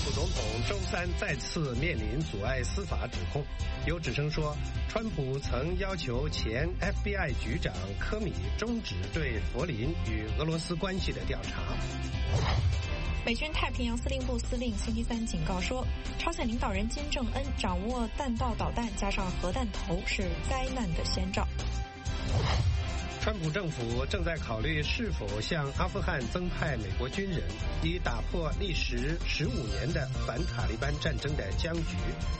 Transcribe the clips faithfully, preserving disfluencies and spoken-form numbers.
普总统周三再次面临阻碍司法指控，有指称说，川普曾要求前 F B I 局长科米终止对佛林与俄罗斯关系的调查。 美军太平洋司令部司令星期三警告说，朝鲜领导人金正恩掌握弹道导弹加上核弹头是灾难的先兆。 川普政府正在考虑是否向阿富汗增派美国军人，以打破历时十五年的反塔利班战争的僵局。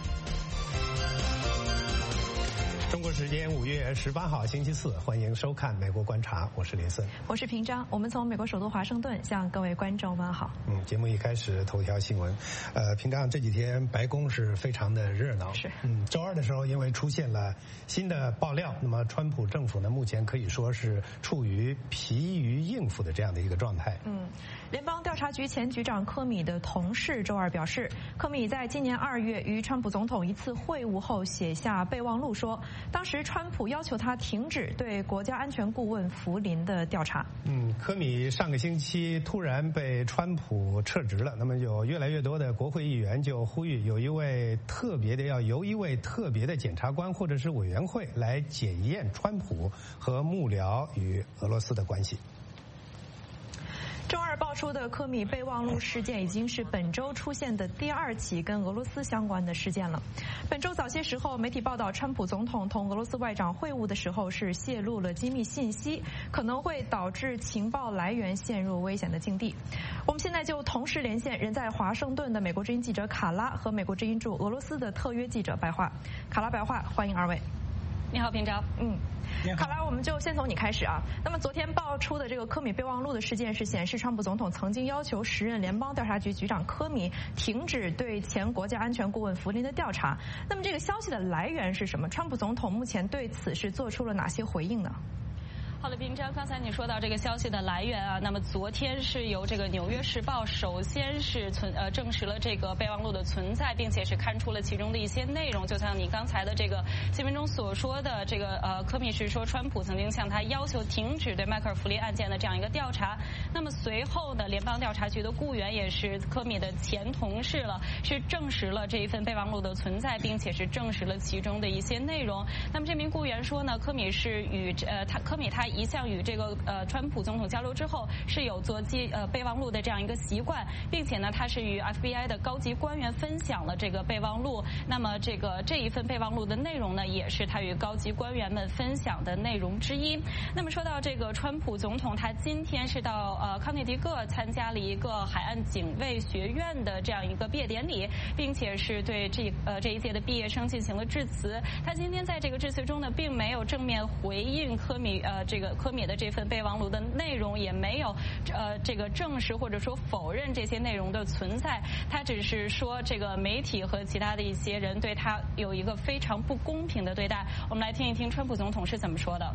中国时间五月十八号星期四，欢迎收看《美国观察》，我是林森， 我是平章。我们从美国首都华盛顿向各位观众问好。 嗯，节目一开始头条新闻，呃，平章这几天白宫是非常的热闹。 是， 嗯，周二的时候因为出现了新的爆料，那么川普政府呢目前可以说是处于疲于应付的这样的一个状态。 嗯，联邦调查局前局长科米的同事周二表示，科米在今年二月与川普总统一次会晤后写下备忘录说，当时川普要求他停止对国家安全顾问福林的调查。 嗯，科米上个星期突然被川普撤职了，那么有越来越多的国会议员就呼吁有一位特别的要由一位特别的检察官或者是委员会来检验川普和幕僚与俄罗斯的关系。 周二爆出的科米备忘录事件已经是本周出现的第二起跟俄罗斯相关的事件了。本周早些时候，媒体报道川普总统同俄罗斯外长会晤的时候是泄露了机密信息，可能会导致情报来源陷入危险的境地。我们现在就同时连线人在华盛顿的美国之音记者卡拉和美国之音驻俄罗斯的特约记者白桦。卡拉、白桦，欢迎二位。 你好，平章。 嗯，卡拉，我们就先从你开始啊。那么昨天爆出的这个科米备忘录的事件是显示，川普总统曾经要求时任联邦调查局局长科米停止对前国家安全顾问福林的调查。那么这个消息的来源是什么？川普总统目前对此是做出了哪些回应呢？ 好的，平章，刚才你说到这个消息的来源啊，那么昨天是由这个《纽约时报》首先是存呃证实了这个备忘录的存在，并且是刊出了其中的一些内容，就像你刚才的这个新闻中所说的，这个呃科米是说川普曾经向他要求停止对迈克尔·弗林案件的这样一个调查。那么随后呢，联邦调查局的雇员也是科米的前同事了，是证实了这一份备忘录的存在，并且是证实了其中的一些内容。那么这名雇员说呢，科米是与呃他科米他一向与这个呃川普总统交流之后是有做记呃备忘录的这样一个习惯，并且呢他是与 F B I 的高级官员分享了这个备忘录。那么这个这一份备忘录的内容呢，也是他与高级官员们分享的内容之一。那么说到这个川普总统，他今天是到呃康涅狄格参加了一个海岸警卫学院的这样一个毕业典礼，并且是对这呃这一届的毕业生进行了致辞。他今天在这个致辞中呢，并没有正面回应科米呃这个科米的这份备忘录的内容，也没有呃这个证实或者说否认这些内容的存在。他只是说这个媒体和其他的一些人对他有一个非常不公平的对待。我们来听一听川普总统是怎么说的。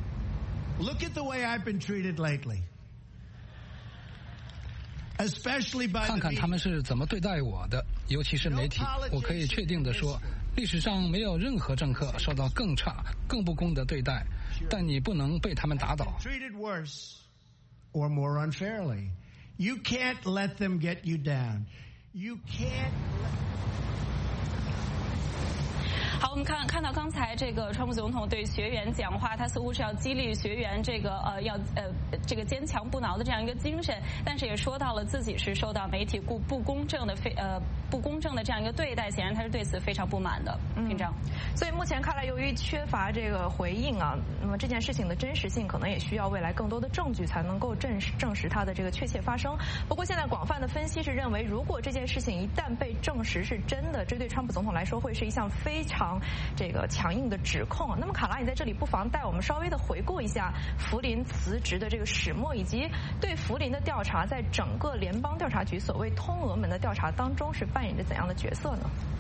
Look at the way I've been treated lately. Especially by 看看他们是怎么对待我的，尤其是媒体。我可以确定地说，历史上没有任何政客受到更差、更不公的对待，但你不能被他们打倒。 treated worse or more unfairly. You can't let them get you down. You can't. 好，我们看看到刚才这个川普总统对学员讲话，他似乎是要激励学员这个呃要呃这个坚强不挠的这样一个精神，但是也说到了自己是受到媒体不不公正的非呃不公正的这样一个对待，显然他是对此非常不满的。平章、 嗯，所以目前看来，由于缺乏这个回应啊，那么这件事情的真实性可能也需要未来更多的证据才能够证实证实它的这个确切发生。不过现在广泛的分析是认为，如果这件事情一旦被证实是真的，这对川普总统来说会是一项非常这个强硬的指控。那么卡拉，你在这里不妨带我们稍微的回顾一下福林辞职的这个始末，以及对福林的调查在整个联邦调查局所谓通俄门的调查当中是扮演着怎样的角色呢？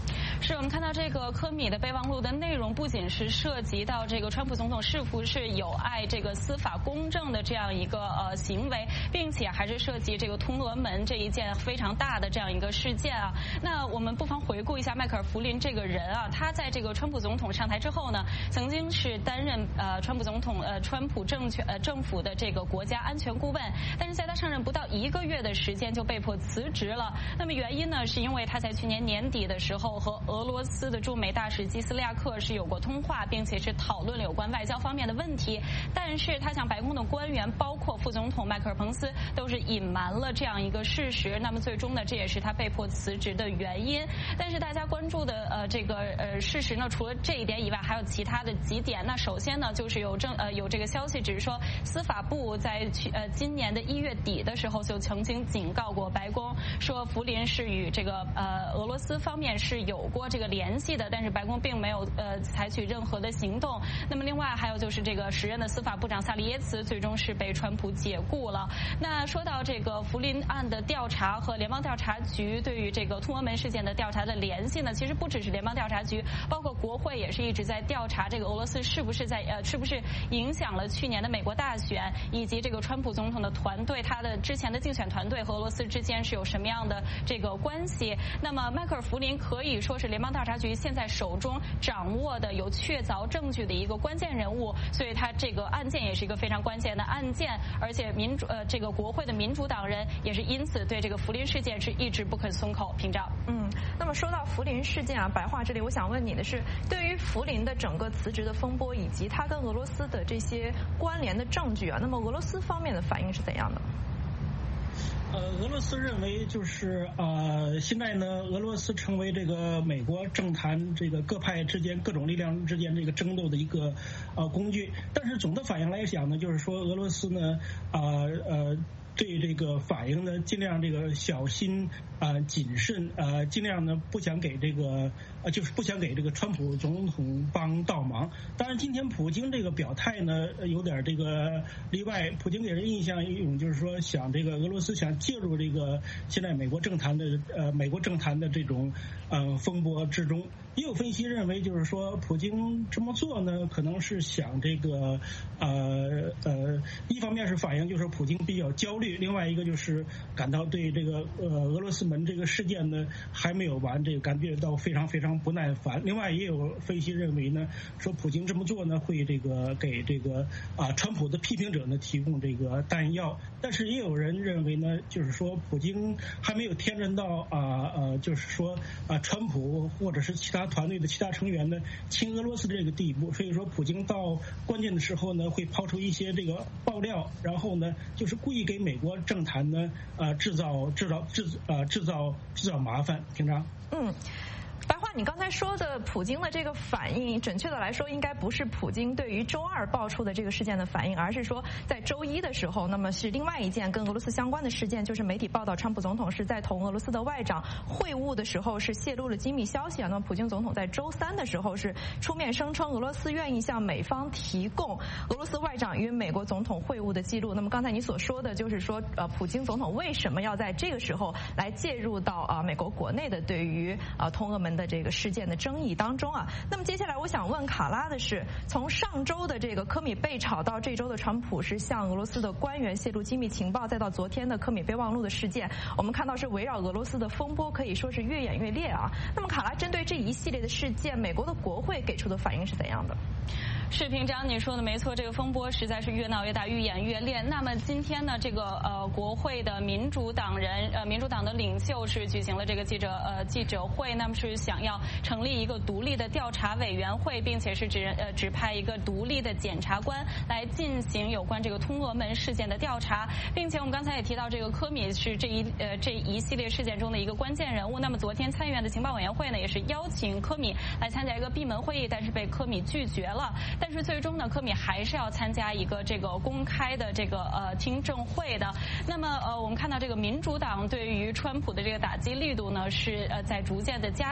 是我们看到这个科米的备忘录的内容，不仅是涉及到这个川普总统是不是有碍这个司法公正的这样一个呃行为，并且还是涉及这个通俄门这一件非常大的这样一个事件啊。那我们不妨回顾一下迈克尔·弗林这个人啊，他在这个川普总统上台之后呢，曾经是担任呃川普总统呃川普政权呃政府的这个国家安全顾问，但是在他上任不到一个月的时间就被迫辞职了。那么原因呢，是因为他在去年年底的时候和俄罗斯的驻美大使基斯利亚克是有过通话，并且是讨论了有关外交方面的问题，但是他向白宫的官员，包括副总统迈克尔·彭斯，都是隐瞒了这样一个事实。那么最终呢，这也是他被迫辞职的原因。但是大家关注的呃这个呃事实呢，除了这一点以外，还有其他的几点。那首先呢，就是有正呃有这个消息，只是说司法部在去呃今年的一月底的时候就曾经警告过白宫，说福林是与这个呃俄罗斯方面是有过这个联系的，但是白宫并没有呃采取任何的行动。那么另外还有就是这个时任的司法部长萨利耶茨最终是被川普解雇了。那说到这个福林案的调查和联邦调查局对于这个通俄门事件的调查的联系呢，其实不只是联邦调查局，包括国会也是一直在调查这个俄罗斯是不是在呃是不是影响了去年的美国大选，以及这个川普总统的团队他的之前的竞选团队和俄罗斯之间是有什么样的这个关系。那么迈克尔·弗林可以说是联邦调查局现在手中掌握的有确凿证据的一个关键人物，所以他这个案件也是一个非常关键的案件，而且民主呃这个国会的民主党人也是因此对这个福林事件是一直不肯松口。屏障。 嗯，那么说到福林事件啊，白话这里我想问你的是，对于福林的整个辞职的风波以及他跟俄罗斯的这些关联的证据啊，那么俄罗斯方面的反应是怎样的？ 呃，俄罗斯认为就是呃，现在呢，俄罗斯成为这个美国政坛这个各派之间各种力量之间这个争斗的一个呃工具。但是总的反应来讲呢，就是说俄罗斯呢，啊 呃, 呃对这个反应呢，尽量这个小心啊、呃、谨慎啊、呃，尽量呢不想给这个呃就是不想给这个川普总统帮倒忙。当然，今天普京这个表态呢有点这个例外，普京给人印象一种就是说想这个俄罗斯想介入这个现在美国政坛的呃美国政坛的这种呃风波之中。也有分析认为，就是说普京这么做呢，可能是想这个呃呃，一方面是反映就是说普京比较焦虑，另外一个就是感到对这个呃俄罗斯门这个事件呢还没有完，这个感觉到非常非常不耐烦。另外也有分析认为呢，说普京这么做呢会这个给这个啊、呃、川普的批评者呢提供这个弹药。但是也有人认为呢，就是说普京还没有天真到啊 呃, 呃就是说啊、呃、川普或者是其他团队的其他成员呢亲俄罗斯的这个地步，所以说普京到关键的时候呢会抛出一些这个爆料，然后呢就是故意给美国政坛呢呃制造制造制呃制造制造麻烦。平常嗯。白话，你刚才说的普京的这个反应，准确的来说，应该不是普京对于周二爆出的这个事件的反应，而是说在周一的时候，那么是另外一件跟俄罗斯相关的事件，就是媒体报道川普总统是在同俄罗斯的外长会晤的时候是泄露了机密消息啊。那么普京总统在周三的时候是出面声称俄罗斯愿意向美方提供俄罗斯外长与美国总统会晤的记录。那么刚才你所说的就是说，呃，普京总统为什么要在这个时候来介入到啊、呃、美国国内的对于啊、呃、通俄门的这个事件的争议当中啊。那么接下来我想问卡拉的是，从上周的这个科米被炒到这周的川普是向俄罗斯的官员泄露机密情报，再到昨天的科米备忘录的事件，我们看到是围绕俄罗斯的风波可以说是越演越烈啊。那么卡拉针对这一系列的事件，美国的国会给出的反应是怎样的？ 是平章你说的没错，这个风波实在是越闹越大，越演越烈。那么今天呢，这个呃国会的民主党人呃民主党的领袖是举行了这个记者呃记者会，那么是想要成立一个独立的调查委员会，并且是指呃指派一个独立的检察官来进行有关这个通俄门事件的调查，并且我们刚才也提到，这个科米是这一呃这一系列事件中的一个关键人物。那么昨天参议院的情报委员会呢，也是邀请科米来参加一个闭门会议，但是被科米拒绝了。但是最终呢，科米还是要参加一个这个公开的这个呃听证会的。那么呃，我们看到这个民主党对于川普的这个打击力度呢是呃在逐渐的加大。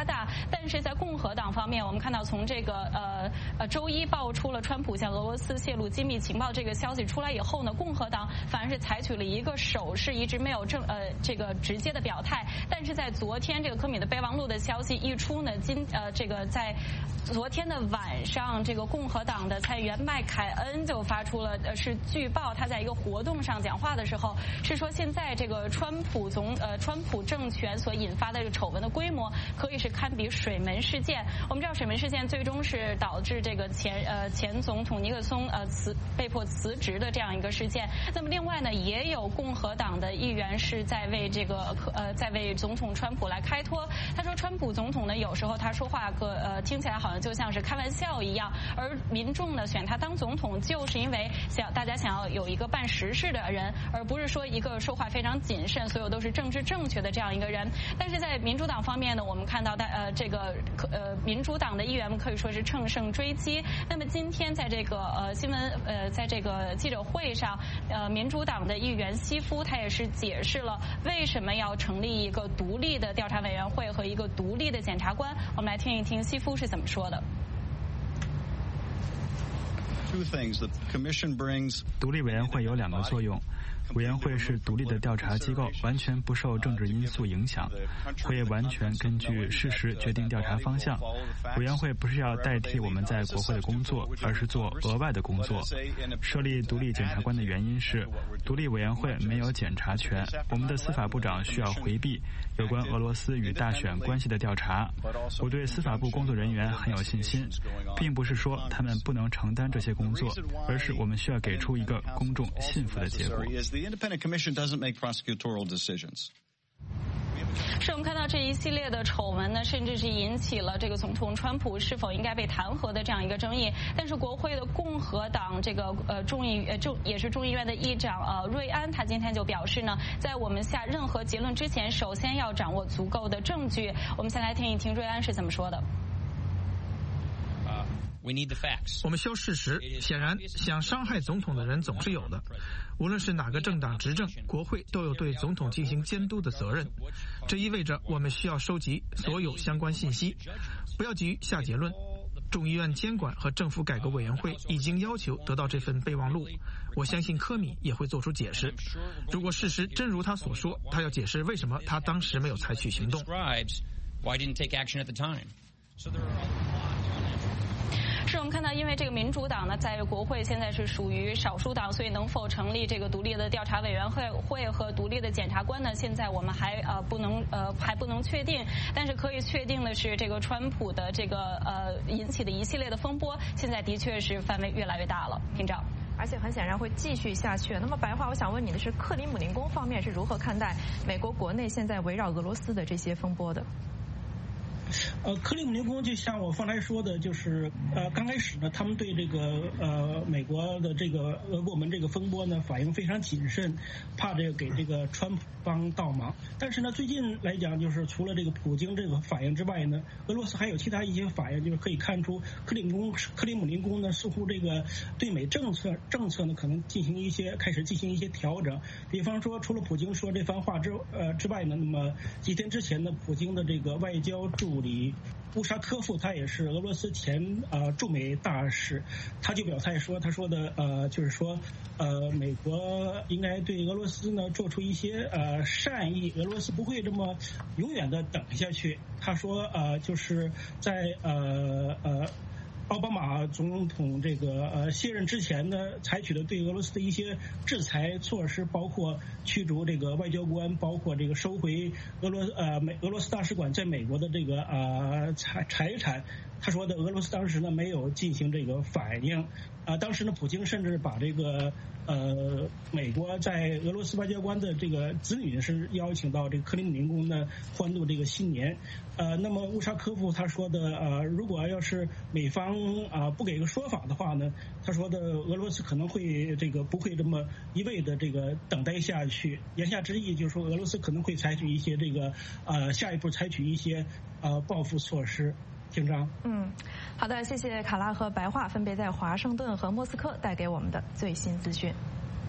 但是在共和党方面，我们看到从这个呃呃周一爆出了川普向俄罗斯泄露机密情报这个消息出来以后呢，共和党反而是采取了一个手势，一直没有正呃这个直接的表态。但是在昨天这个科米的备忘录的消息一出呢，今呃这个在昨天的晚上，这个共和党的参议员麦凯恩就发出了呃是据报他在一个活动上讲话的时候是说，现在这个川普总呃川普政权所引发的这个丑闻的规模可以是堪比水门事件。我们知道水门事件最终是导致这个前呃前总统尼克松呃辞被迫辞职的这样一个事件。那么另外呢，也有共和党的议员是在为这个呃在为总统川普来开脱。他说，川普总统呢有时候他说话个呃听起来好像就像是开玩笑一样，而民众呢选他当总统就是因为想大家想要有一个办实事的人，而不是说一个说话非常谨慎，所有都是政治正确的这样一个人。但是在民主党方面呢，我们看到的呃这个呃民主党的议员们可以说是乘胜追击。那么今天在这个呃新闻呃在这个记者会上，呃民主党的议员希夫他也是解释了为什么要成立一个独立的调查委员会和一个独立的检察官。我们来听一听希夫是怎么说的。 独立委员会有两个作用，委员会是独立的调查机构，完全不受政治因素影响，会完全根据事实决定调查方向。委员会不是要代替我们在国会的工作，而是做额外的工作。设立独立检察官的原因是，独立委员会没有检察权，我们的司法部长需要回避有关俄罗斯与大选关系的调查。我对司法部工作人员很有信心，并不是说他们不能承担这些工作，而是我们需要给出一个公众信服的结果。 是我们看到这一系列的丑闻呢，甚至是引起了这个总统川普是否应该被弹劾的这样一个争议。但是国会的共和党这个呃众议呃众也是众议院的议长呃瑞安，他今天就表示呢，在我们下任何结论之前，首先要掌握足够的证据。我们先来听一听瑞安是怎么说的。 我们需要事实。显然，想伤害总统的人总是有的。无论是哪个政党执政，国会都有对总统进行监督的责任。这意味着我们需要收集所有相关信息，不要急于下结论。众议院监管和政府改革委员会已经要求得到这份备忘录，我相信科米也会做出解释。如果事实真如他所说，他要解释为什么他当时没有采取行动。 是我们看到，因为这个民主党呢，在国会现在是属于少数党，所以能否成立这个独立的调查委员会会和独立的检察官呢？现在我们还呃不能呃还不能确定，但是可以确定的是，这个川普的这个呃引起的一系列的风波，现在的确是范围越来越大了。听着。 而且很显然会继续下去。那么白话，我想问你的是，克里姆林宫方面是如何看待美国国内现在围绕俄罗斯的这些风波的？ 呃，克里姆林宫就像我方才说的，就是呃，刚开始呢，他们对这个呃美国的这个俄国门这个风波呢，反应非常谨慎，怕这个给这个川普帮倒忙。但是呢，最近来讲，就是除了这个普京这个反应之外呢，俄罗斯还有其他一些反应，就是可以看出克里姆宫克里姆林宫呢，似乎这个对美政策政策呢，可能进行一些开始进行一些调整。比方说，除了普京说这番话之呃之外呢，那么几天之前呢，普京的这个外交助理乌沙科夫，他也是俄罗斯前呃驻美大使，他就表态说，他说的呃就是说呃美国应该对俄罗斯呢做出一些呃善意，俄罗斯不会这么永远的等下去。他说呃就是在呃呃。奥巴马总统这个呃卸任之前呢，采取的对俄罗斯的一些制裁措施，包括驱逐这个外交官，包括这个收回俄罗呃美俄罗斯大使馆在美国的这个呃财财产。他说的俄罗斯当时呢没有进行这个反应，啊、呃，当时呢普京甚至把这个呃美国在俄罗斯外交官的这个子女是邀请到这个克里姆林宫呢欢度这个新年。呃，那么乌沙科夫他说的呃，如果要是美方啊、呃、不给个说法的话呢，他说的俄罗斯可能会这个不会这么一味的这个等待下去。言下之意就是说，俄罗斯可能会采取一些这个呃下一步采取一些呃报复措施。听章。 嗯，好的，谢谢卡拉和白桦分别在华盛顿和莫斯科带给我们的最新资讯。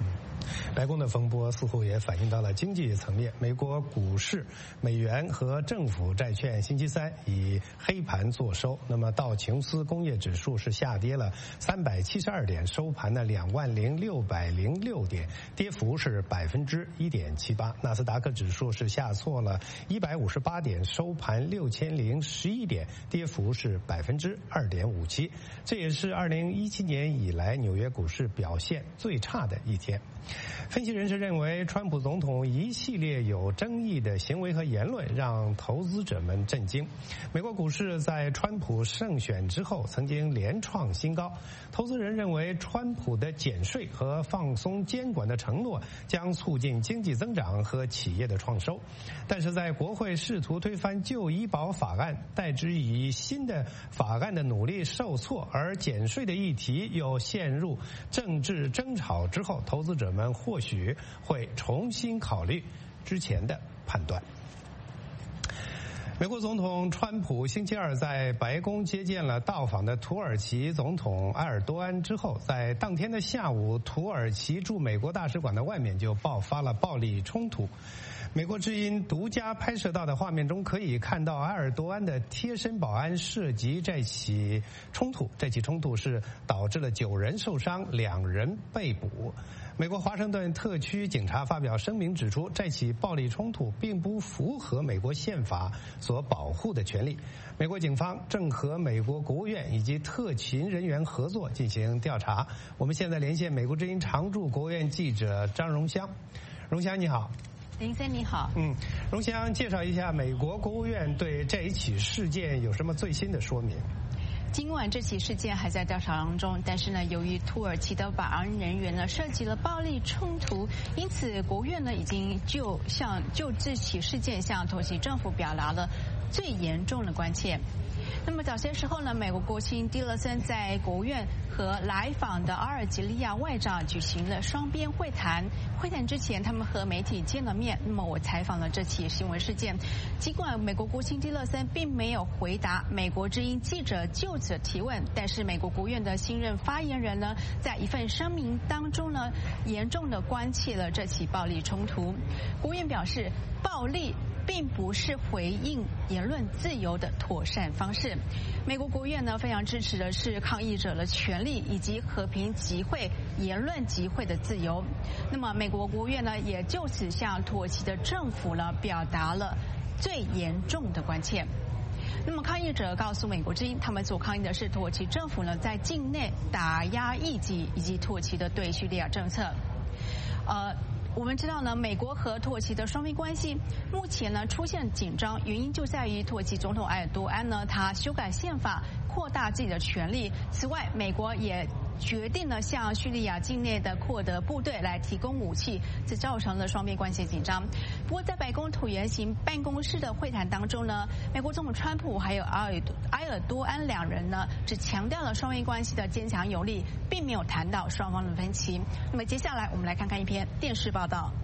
白宫的风波似乎也反映到了经济层面。美国股市、美元和政府债券星期三以黑盘作收。那么道琼斯工业指数是下跌了三百七十二点，收盘呢两万零六百零六点，跌幅是百分之一点七八。纳斯达克指数是下挫了一百五十八点，收盘六千零十一点，跌幅是百分之二点五七。这也是二零一七年以来纽约股市表现最差的一天。分析人士认为，川普总统一系列有争议的行为和言论让投资者们震惊。美国股市在川普胜选之后曾经连创新高，投资人认为川普的减税和放松监管的承诺将促进经济增长和企业的创收。但是在国会试图推翻旧医保法案，代之以新的法案的努力受挫，而减税的议题又陷入政治争吵之后，投资者们或许会重新考虑之前的判断。美国总统川普星期二在白宫接见了到访的土耳其总统埃尔多安之后，在当天的下午，土耳其驻美国大使馆的外面就爆发了暴力冲突。美国之音独家拍摄到的画面中可以看到埃尔多安的贴身保安涉及这起冲突，这起冲突是导致了九人受伤，两人被捕。美国华盛顿特区警察发表声明指出，这起暴力冲突并不符合美国宪法所保护的权利。美国警方正和美国国务院以及特勤人员合作进行调查。我们现在连线美国之音常驻国务院记者张荣香。荣香你好。 林森你好。 嗯，荣香介绍一下美国国务院对这一起事件有什么最新的说明？ 尽管这起事件还在调查当中，但是呢，由于土耳其的保安人员呢涉及了暴力冲突，因此国务院呢已经就向就这起事件向土耳其政府表达了最严重的关切。那么早些时候呢，美国国务卿蒂勒森在国务院和来访的阿尔及利亚外长举行了双边会谈。会谈之前，他们和媒体见了面。那么我采访了这起新闻事件。尽管美国国务卿蒂勒森并没有回答美国之音记者就此提问，但是美国国务院的新任发言人呢，在一份声明当中呢，严重的关切了这起暴力冲突。国务院表示，暴力并不是回应言论自由的妥善方式。美国国务院呢非常支持的是抗议者的权利以及和平集会、言论集会的自由。那么美国国务院呢也就此向土耳其的政府呢表达了最严重的关切。那么抗议者告诉美国之音，他们所抗议的是土耳其政府呢在境内打压异己以及土耳其的对叙利亚政策。呃。我们知道呢，美国和土耳其的双边关系目前呢出现紧张，原因就在于土耳其总统埃尔多安呢，他修改宪法，扩大自己的权力。此外，美国也决定了向叙利亚境内的库尔德部队来提供武器，这造成了双边关系紧张。不过，在白宫椭圆形办公室的会谈当中呢，美国总统川普还有埃尔埃尔多安两人呢，只强调了双边关系的坚强有力，并没有谈到双方的分歧。那么接下来，我们来看看一篇电视报道。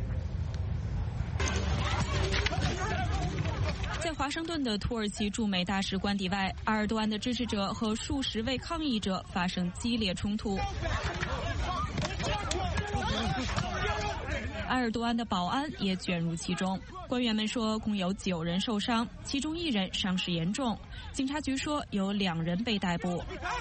在华盛顿的土耳其驻美大使官邸外，埃尔多安的支持者和数十位抗议者发生激烈冲突。埃尔多安的保安也卷入其中。官员们说，共有九人受伤，其中一人伤势严重。警察局说，有两人被逮捕。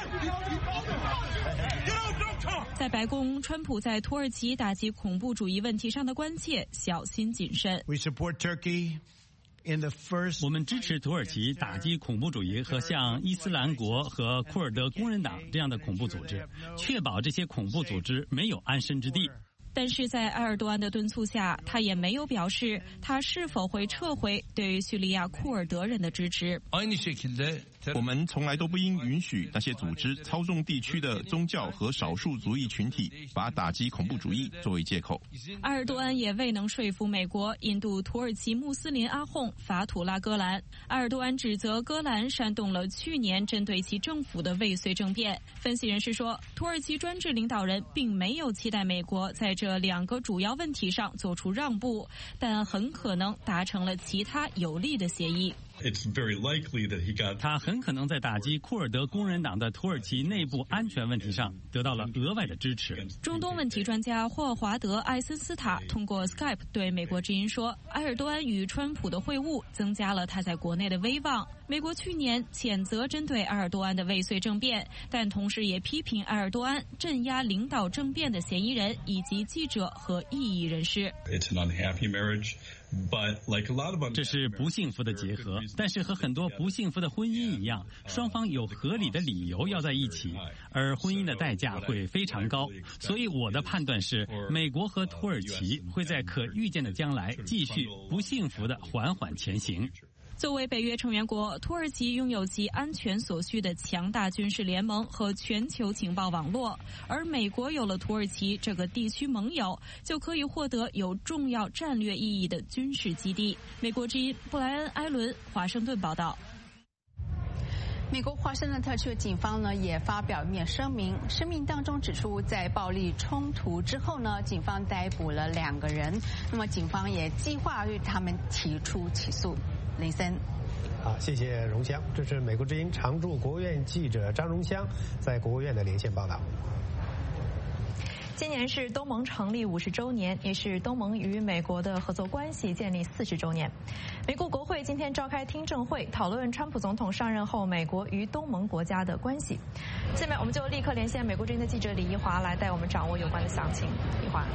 在白宫，川普在土耳其打击恐怖主义问题上的关切小心谨慎。 We support Turkey. 我们支持土耳其打击恐怖主义和像伊斯兰国和库尔德工人党这样的恐怖组织，确保这些恐怖组织没有安身之地。 但是在埃尔多安的敦促下，他也没有表示他是否会撤回对叙利亚库尔德人的支持。 我们从来都不应允许那些组织操纵地区的宗教和少数族裔群体，把打击恐怖主义作为借口。 埃尔多安也未能说服美国引渡土耳其穆斯林阿訇法土拉戈兰。埃尔多安指责戈兰煽动了去年针对其政府的未遂政变。分析人士说，土耳其专制领导人并没有期待美国在这两个主要问题上做出让步，但很可能达成了其他有利的协议。 他很可能在打击库尔德工人党的土耳其内部安全问题上得到了额外的支持。 中东问题专家霍华德·艾森斯塔通过 Skype 对美国之音说，埃尔多安与川普的会晤增加了他在国内的威望。美国去年谴责针对埃尔多安的未遂政变，但同时也批评埃尔多安镇压领导政变的嫌疑人以及记者和异议人士。 这是不幸福的结合，但是和很多不幸福的婚姻一样，双方有合理的理由要在一起，而婚姻的代价会非常高。所以我的判断是，美国和土耳其会在可预见的将来继续不幸福的缓缓前行。 作为北约成员国，土耳其拥有其安全所需的强大军事联盟和全球情报网络，而美国有了土耳其这个地区盟友，就可以获得有重要战略意义的军事基地。美国之音布莱恩·埃伦，华盛顿报道。 美国华盛顿特区的警方呢也发表一面声明，声明当中指出，在暴力冲突之后呢，警方逮捕了两个人，那么警方也计划对他们提出起诉。林森， 好，谢谢荣香。这是美国之音常驻国务院记者张荣香在国务院的连线报道。 今年是东盟成立五十周年，也是东盟与美国的合作关系建立四十周年。美国国会今天召开听证会，讨论川普总统上任后美国与东盟国家的关系。下面我们就立刻连线美国之音的记者李怡华来带我们掌握有关的详情。怡华。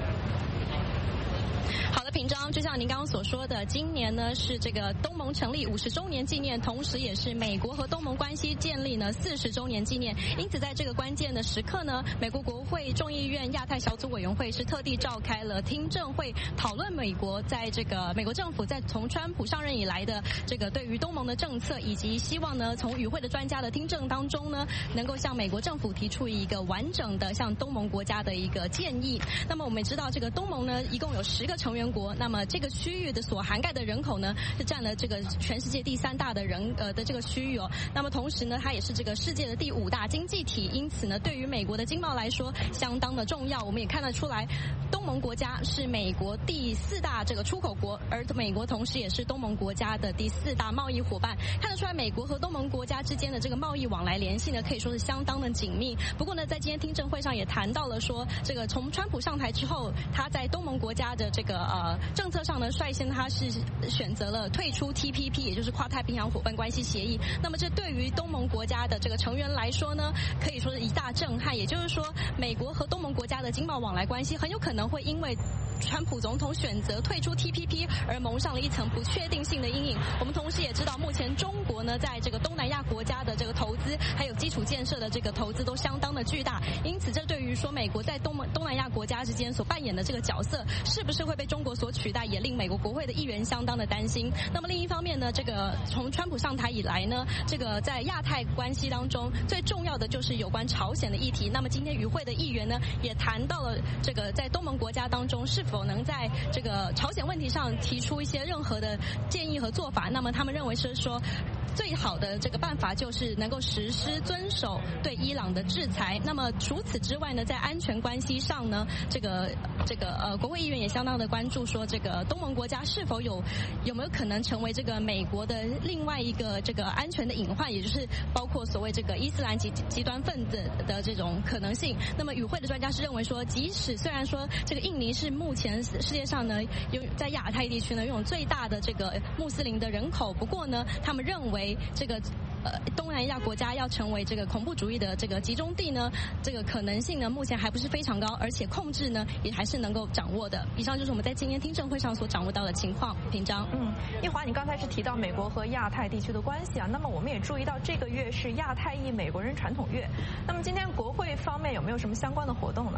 好的，平章，就像您刚刚所说的，今年呢是这个东盟成立五十周年纪念，同时也是美国和东盟关系建立呢四十周年纪念。因此，在这个关键的时刻呢，美国国会众议院亚太小组委员会是特地召开了听证会，讨论美国在这个美国政府在从川普上任以来的这个对于东盟的政策，以及希望呢从与会的专家的听证当中呢，能够向美国政府提出一个完整的向东盟国家的一个建议。那么我们也知道，这个东盟呢一共有十个成员国，那么这个区域的所涵盖的人口呢，是占了这个全世界第三大的人呃的这个区域哦。那么同时呢，它也是这个世界的第五大经济体，因此呢，对于美国的经贸来说相当的重要。我们也看得出来，东盟国家是美国第四大这个出口国，而美国同时也是东盟国家的第四大贸易伙伴。看得出来，美国和东盟国家之间的这个贸易往来联系呢，可以说是相当的紧密。不过呢，在今天听证会上也谈到了说，这个从川普上台之后，他在东盟国家的这个呃政策上呢，率先他是选择了退出 T P P， 也就是跨太平洋伙伴关系协议。那么这对于东盟国家的这个成员来说呢，可以说是一大震撼。也就是说，美国和东盟国家的经贸往来关系很有可能会因为川普总统选择退出 T P P 而蒙上了一层不确定性的阴影。我们同时也知道，目前中国呢在这个东南亚国家的这个投资，还有基础建设的这个投资都相当的巨大。因此，这对于说美国在东东南亚国家之间所扮演的这个角色，是不是会被中国所取代，也令美国国会的议员相当的担心。那么另一方面呢，这个从川普上台以来呢，这个在亚太关系当中最重要的就是有关朝鲜的议题。那么今天与会的议员呢，也谈到了这个在东盟国家当中是否能在这个朝鲜问题上提出一些任何的建议和做法。那么他们认为是说，最好的这个办法就是能够实施遵守对伊朗的制裁。那么除此之外呢，在安全关系上呢，这个这个呃国会议员也相当的关注说，这个东盟国家是否有有没有可能成为这个美国的另外一个这个安全的隐患，也就是包括所谓这个伊斯兰极极端分子的这种可能性。那么与会的专家是认为说，即使虽然说这个印尼是目前世界上呢有在亚太地区呢拥有最大的这个穆斯林的人口，不过呢，他们认为这个呃东南亚国家要成为这个恐怖主义的这个集中地呢，这个可能性呢目前还不是非常高，而且控制呢也还是能够掌握的。以上就是我们在今天听证会上所掌握到的情况。平章， 嗯，一华，你刚才是提到美国和亚太地区的关系啊，那么我们也注意到这个月是亚太裔美国人传统月，那么今天国会方面有没有什么相关的活动呢？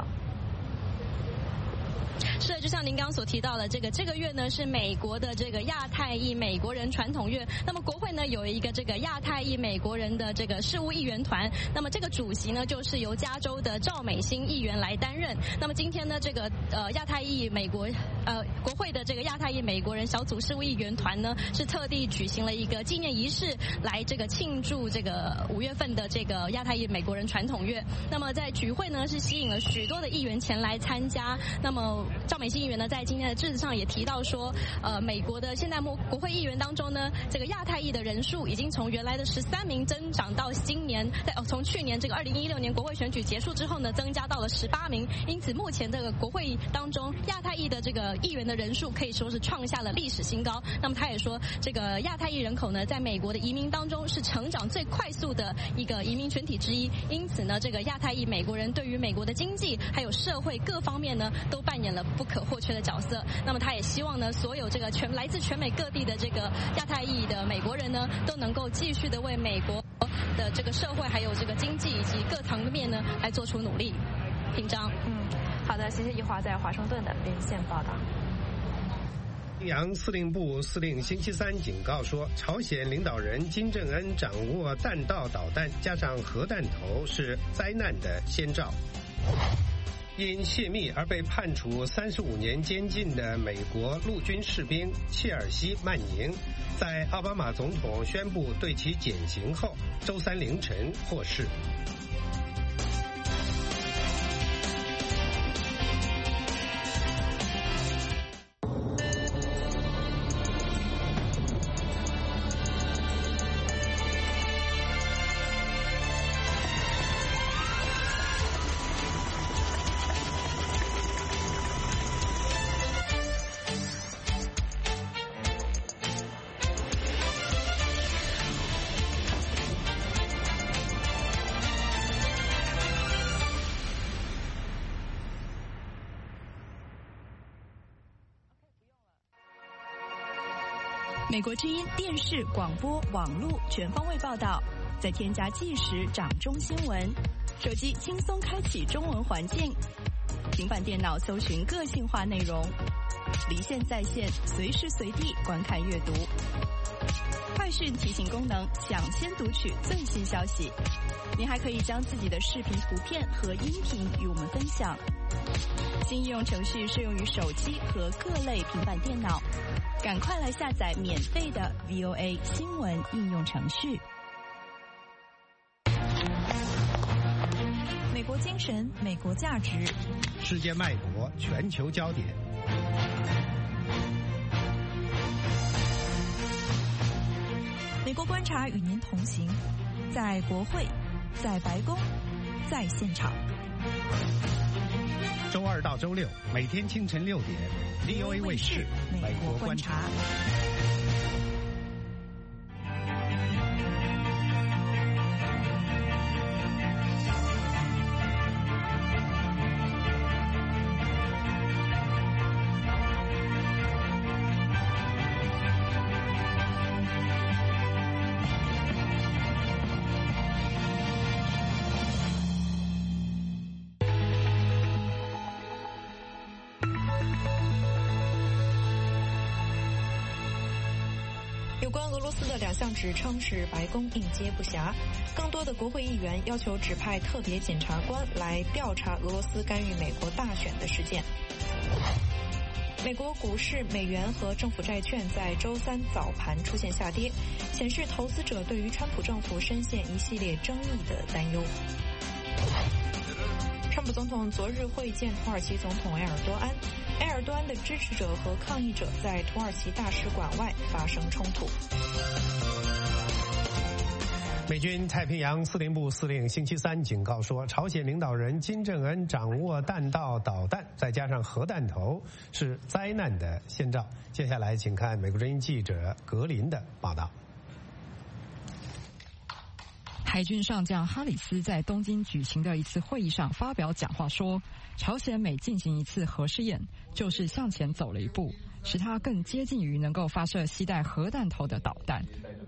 是的，就像您刚刚所提到的，这个这个月呢是美国的这个亚太裔美国人传统月。那么国会呢有一个这个亚太裔美国人的这个事务议员团，那么这个主席呢就是由加州的赵美心议员来担任。那么今天呢这个呃亚太裔美国呃国会的这个亚太裔美国人小组事务议员团呢是特地举行了一个纪念仪式，来这个庆祝这个五月份的这个亚太裔美国人传统月。那么在举会呢是吸引了许多的议员前来参加。那么赵美心议员呢，在今天的致辞上也提到说，呃，美国的现在国会议员当中呢，这个亚太裔的人数已经从原来的十三名增长到今年，在哦，从去年这个二零一六年国会选举结束之后呢，增加到了十八名。因此，目前这个国会当中亚太裔的这个议员的人数可以说是创下了历史新高。那么他也说，这个亚太裔人口呢，在美国的移民当中是成长最快速的一个移民群体之一。因此呢，这个亚太裔美国人对于美国的经济还有社会各方面呢，都扮演了不可或缺的角色。那么他也希望呢，所有这个全来自全美各地的这个亚太裔的美国人呢，都能够继续的为美国的这个社会还有这个经济以及各层面呢，来做出努力。平章， 嗯，好的，谢谢一华在华盛顿的连线报道。 平壤司令部司令星期三警告说，朝鲜领导人金正恩掌握弹道导弹加上核弹头是灾难的先兆。因泄密而被判处三十五年监禁的美国陆军士兵切尔西·曼宁，在奥巴马总统宣布对其减刑后，周三凌晨获释。 美国之音电视、广播、网络全方位报道，再添加即时掌中新闻，手机轻松开启中文环境，平板电脑搜寻个性化内容，离线在线，随时随地观看阅读。快讯提醒功能，抢先读取最新消息。您还可以将自己的视频、图片和音频与我们分享。新应用程序适用于手机和各类平板电脑，赶快来下载免费的 V O A 新闻应用程序。 美国精神，美国价值， 世界脉搏，全球焦点。 美国观察与您同行，在国会，在白宫，在现场。 周二到周六，每天清晨六点 ，V O A 卫视《美国观察》。 有关俄罗斯的两项指称使白宫应接不暇，更多的国会议员要求指派特别检察官来调查俄罗斯干预美国大选的事件。美国股市、美元和政府债券在周三早盘出现下跌，显示投资者对于川普政府深陷一系列争议的担忧。川普总统昨日会见土耳其总统埃尔多安，埃尔多安的支持者和抗议者在土耳其大使馆外发生冲突。 美军太平洋司令部司令星期三警告说，朝鲜领导人金正恩掌握弹道导弹再加上核弹头是灾难的先兆。接下来请看美国之音记者格林的报道。 海军上将哈里斯在东京举行的一次会议上发表讲话说，朝鲜每进行一次核试验，就是向前走了一步，使它更接近于能够发射携带核弹头的导弹。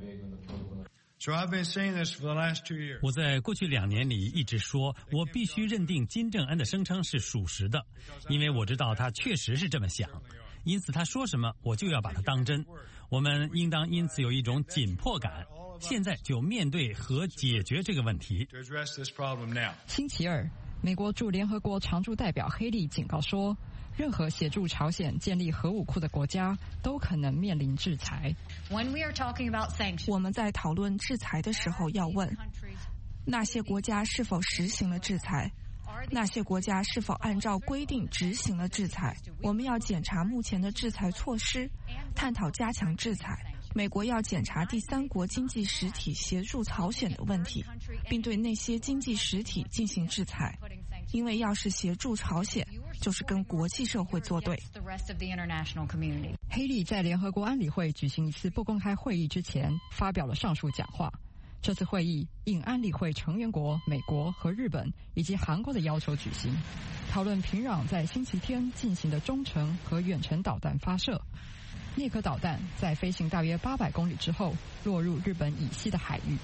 我在过去两年里一直说，我必须认定金正恩的声称是属实的，因为我知道他确实是这么想，因此他说什么我就要把它当真。我们应当因此有一种紧迫感，现在就面对和解决这个问题。 星期二，美国驻联合国常驻代表黑利警告说，任何协助朝鲜建立核武库的国家都可能面临制裁。 我们在讨论制裁的时候要问，那些国家是否实行了制裁？ 那些国家是否按照规定执行了制裁。我们要检查目前的制裁措施，探讨加强制裁。美国要检查第三国经济实体协助朝鲜的问题，并对那些经济实体进行制裁。因为要是协助朝鲜，就是跟国际社会作对。 黑利在联合国安理会举行一次不公开会议之前，发表了上述讲话。这次会议应安理会成员国美国和日本以及韩国的要求举行，讨论平壤在星期天进行的中程和远程导弹发射。那颗导弹在飞行大约八百公里之后落入日本以西的海域。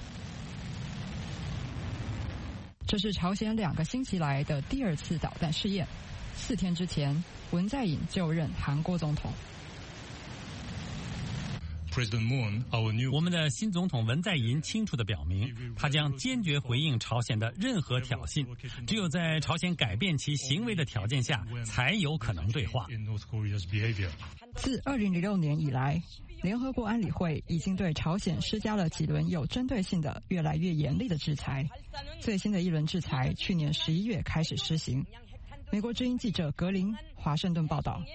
这是朝鲜两个星期来的第二次导弹试验。四天之前，文在寅就任韩国总统。 我们的新总统文在寅清楚地表明，他将坚决回应朝鲜的任何挑衅，只有在朝鲜改变其行为的条件下，才有可能对话。 自二零零六年以来，联合国安理会已经对朝鲜施加了几轮有针对性的、越来越严厉的制裁。最新的一轮制裁去年十一月开始施行。美国之音记者格林华盛顿报道。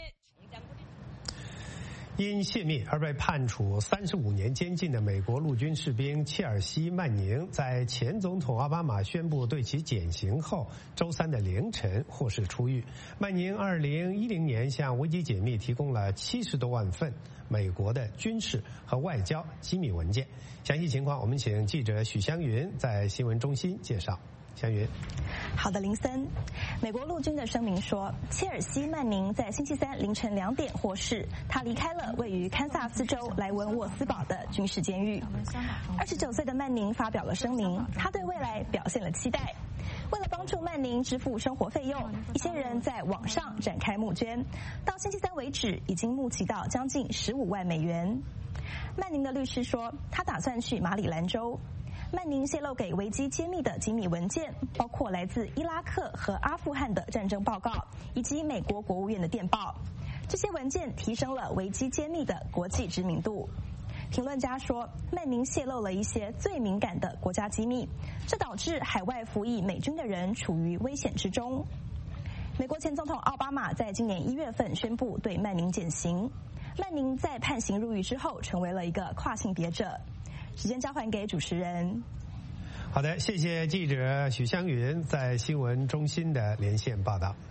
因泄密而被判处三十五年监禁的美国陆军士兵切尔西·曼宁，在前总统奥巴马宣布对其减刑后，周三的凌晨获释出狱。曼宁二零一零年向维基解密提供了七十多万份美国的军事和外交机密文件。详细情况，我们请记者许湘云在新闻中心介绍。湘云， 好的，林森。美国陆军的声明说，切尔西·曼宁在星期三凌晨两点获释，他离开了位于堪萨斯州莱文沃斯堡的军事监狱。二十九岁的曼宁发表了声明，他对未来表现了期待。为了帮助曼宁支付生活费用，一些人在网上展开募捐，到星期三为止，已经募集到将近十五万美元。曼宁的律师说，他打算去马里兰州。曼宁泄露给维基揭秘的机密文件，包括来自伊拉克和阿富汗的战争报告，以及美国国务院的电报。这些文件提升了维基揭秘的国际知名度。评论家说，曼宁泄露了一些最敏感的国家机密，这导致海外服役美军的人处于危险之中。美国前总统奥巴马在今年一月份宣布对曼宁减刑。曼宁在判刑入狱之后，成为了一个跨性别者。时间交还给主持人。 好的，谢谢记者许湘云在新闻中心的连线报道。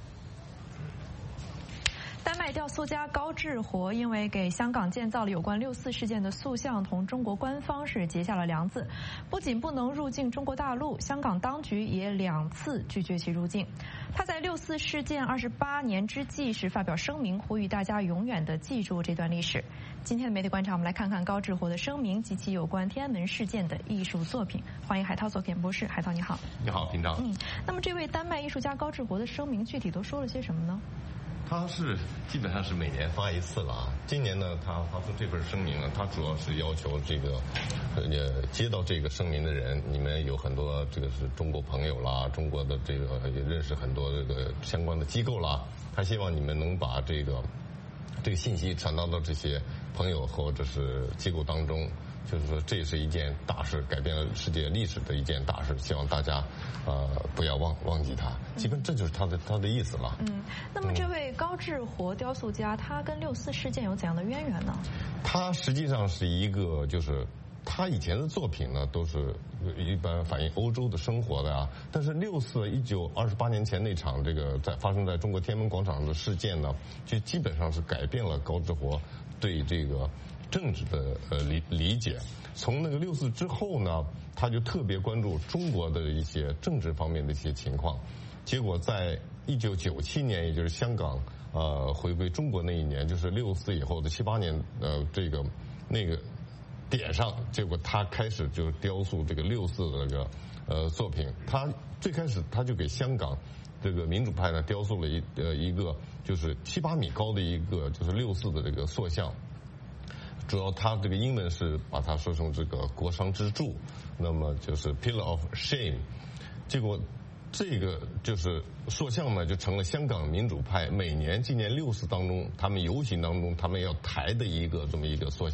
丹麦雕塑家高志活因为给香港建造了有关六四事件的塑像，同中国官方是结下了梁子，不仅不能入境中国大陆，香港当局也两次拒绝其入境。他在六四事件二十八年之际是发表声明，呼吁大家永远地记住这段历史。今天的媒体观察，我们来看看高志活的声明及其有关天安门事件的艺术作品。欢迎海涛作品博士，海涛你好。 你好，平章。 嗯，那么这位丹麦艺术家高志活的声明具体都说了些什么呢？ 他是基本上是每年发一次了啊。今年呢，他发出这份声明呢，他主要是要求这个呃接到这个声明的人，你们有很多这个是中国朋友啦，中国的这个也认识很多这个相关的机构啦，他希望你们能把这个这个信息传达到这些朋友或者是机构当中。就是说，这是一件大事，改变了世界历史的一件大事，希望大家呃不要忘忘记它。基本这就是他的他的意思了。 嗯，那么这位高志活雕塑家，他跟六四事件有怎样的渊源呢？ 他实际上是一个，就是他以前的作品呢，都是一般反映欧洲的生活的啊。但是六四一九二十八年前那场这个在发生在中国天安门广场的事件呢，就基本上是改变了高志活对这个政治的呃理理解。从那个六四之后呢，他就特别关注中国的一些政治方面的一些情况。结果在一九九七年，也就是香港呃回归中国那一年，就是六四以后的七八年呃这个那个点上，结果他开始就雕塑这个六四的这个呃作品。他最开始他就给香港这个民主派呢雕塑了一呃一个就是七八米高的一个就是六四的这个塑像。主要他这个英文是把它说成这个国殇之柱，那么就是 Pillar of Shame。结果这个就是塑像呢，就成了香港民主派每年纪念六四当中，他们游行当中他们要抬的一个这么一个塑像。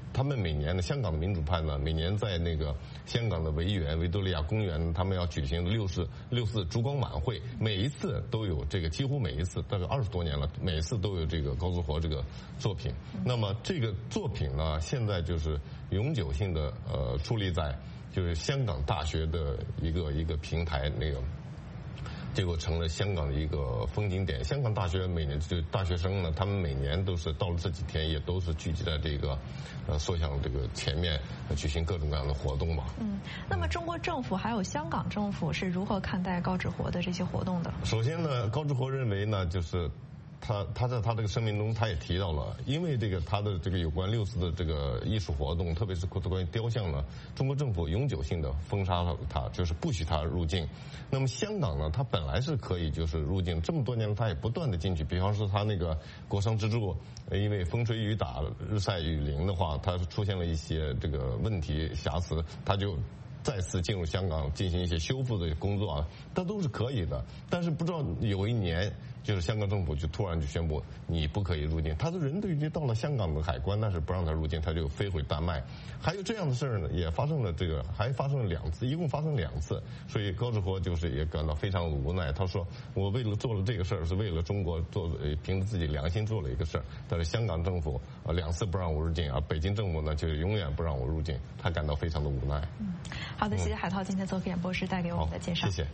他们每年的香港的民主派呢，每年在那个香港的维园、维多利亚公园，他们要举行六四六四烛光晚会，每一次都有这个，几乎每一次大概二十多年了，每一次都有这个高志活这个作品。那么这个作品呢，现在就是永久性的呃矗立在就是香港大学的一个一个平台那个。结果成了香港的一个风景点。香港大学每年就大学生呢，他们每年都是到了这几天，也都是聚集在这个呃塑像这个前面举行各种各样的活动吧。 嗯，那么中国政府还有香港政府是如何看待高志活的这些活动的？ 首先呢，高志活认为呢，就是他他在他这个声明中，他也提到了，因为这个他的这个有关六四的这个艺术活动，特别是关于雕像呢，中国政府永久性的封杀了他，就是不许他入境。那么香港呢，他本来是可以就是入境，这么多年他也不断的进去，比方说他那个国殇之柱，因为风吹雨打、日晒雨淋的话，他出现了一些这个问题瑕疵，他就再次进入香港进行一些修复的工作啊，它都是可以的。但是不知道有一年，就是香港政府就突然就宣布你不可以入境，他的人都已经到了香港的海关，但是不让他入境，他就飞回丹麦。还有这样的事儿呢，也发生了这个，还发生了两次，一共发生两次。所以高志活就是也感到非常无奈，他说我为了做了这个事儿，是为了中国做，凭着自己良心做了一个事儿，但是香港政府啊两次不让我入境，而北京政府呢就永远不让我入境，他感到非常的无奈。 嗯，好的，谢谢海涛今天做客演播室带给我们的介绍。 谢谢。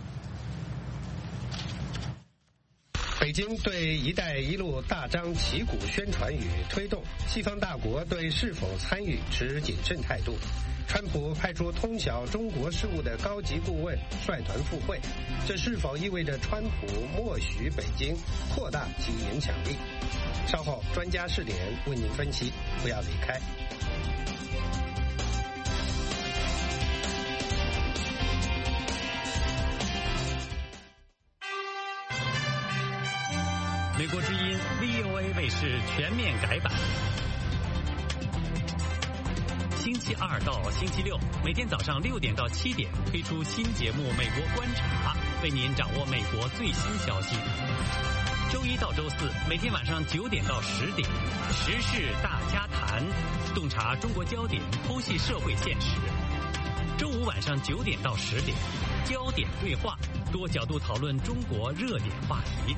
北京对“一带一路”大张旗鼓宣传与推动，西方大国对是否参与持谨慎态度。川普派出通晓中国事务的高级顾问率团赴会，这是否意味着川普默许北京扩大其影响力？稍后专家视点为您分析，不要离开。 美国之音 V O A 卫视全面改版，星期二到星期六每天早上六点到七点推出新节目《美国观察》，为您掌握美国最新消息。周一到周四每天晚上九点到十点，时事大家谈，洞察中国焦点，剖析社会现实。周五晚上九点到十点，焦点对话，多角度讨论中国热点话题。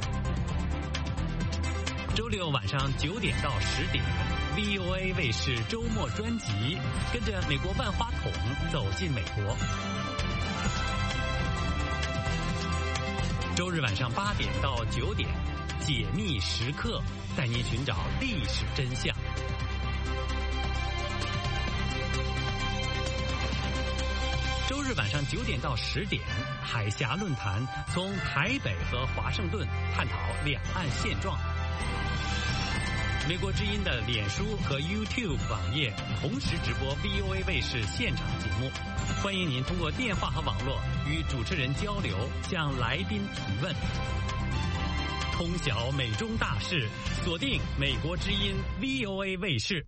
周六晚上九点到十点 ，V O A 卫视周末专辑，跟着美国万花筒走进美国。周日晚上八点到九点，解密时刻，带您寻找历史真相。周日晚上九点到十点，海峡论坛从台北和华盛顿探讨两岸现状。美国之音的脸书和 YouTube 网页同时直播 V O A 卫视现场节目，欢迎您通过电话和网络与主持人交流，向来宾提问。通晓美中大事，锁定美国之音 V O A 卫视。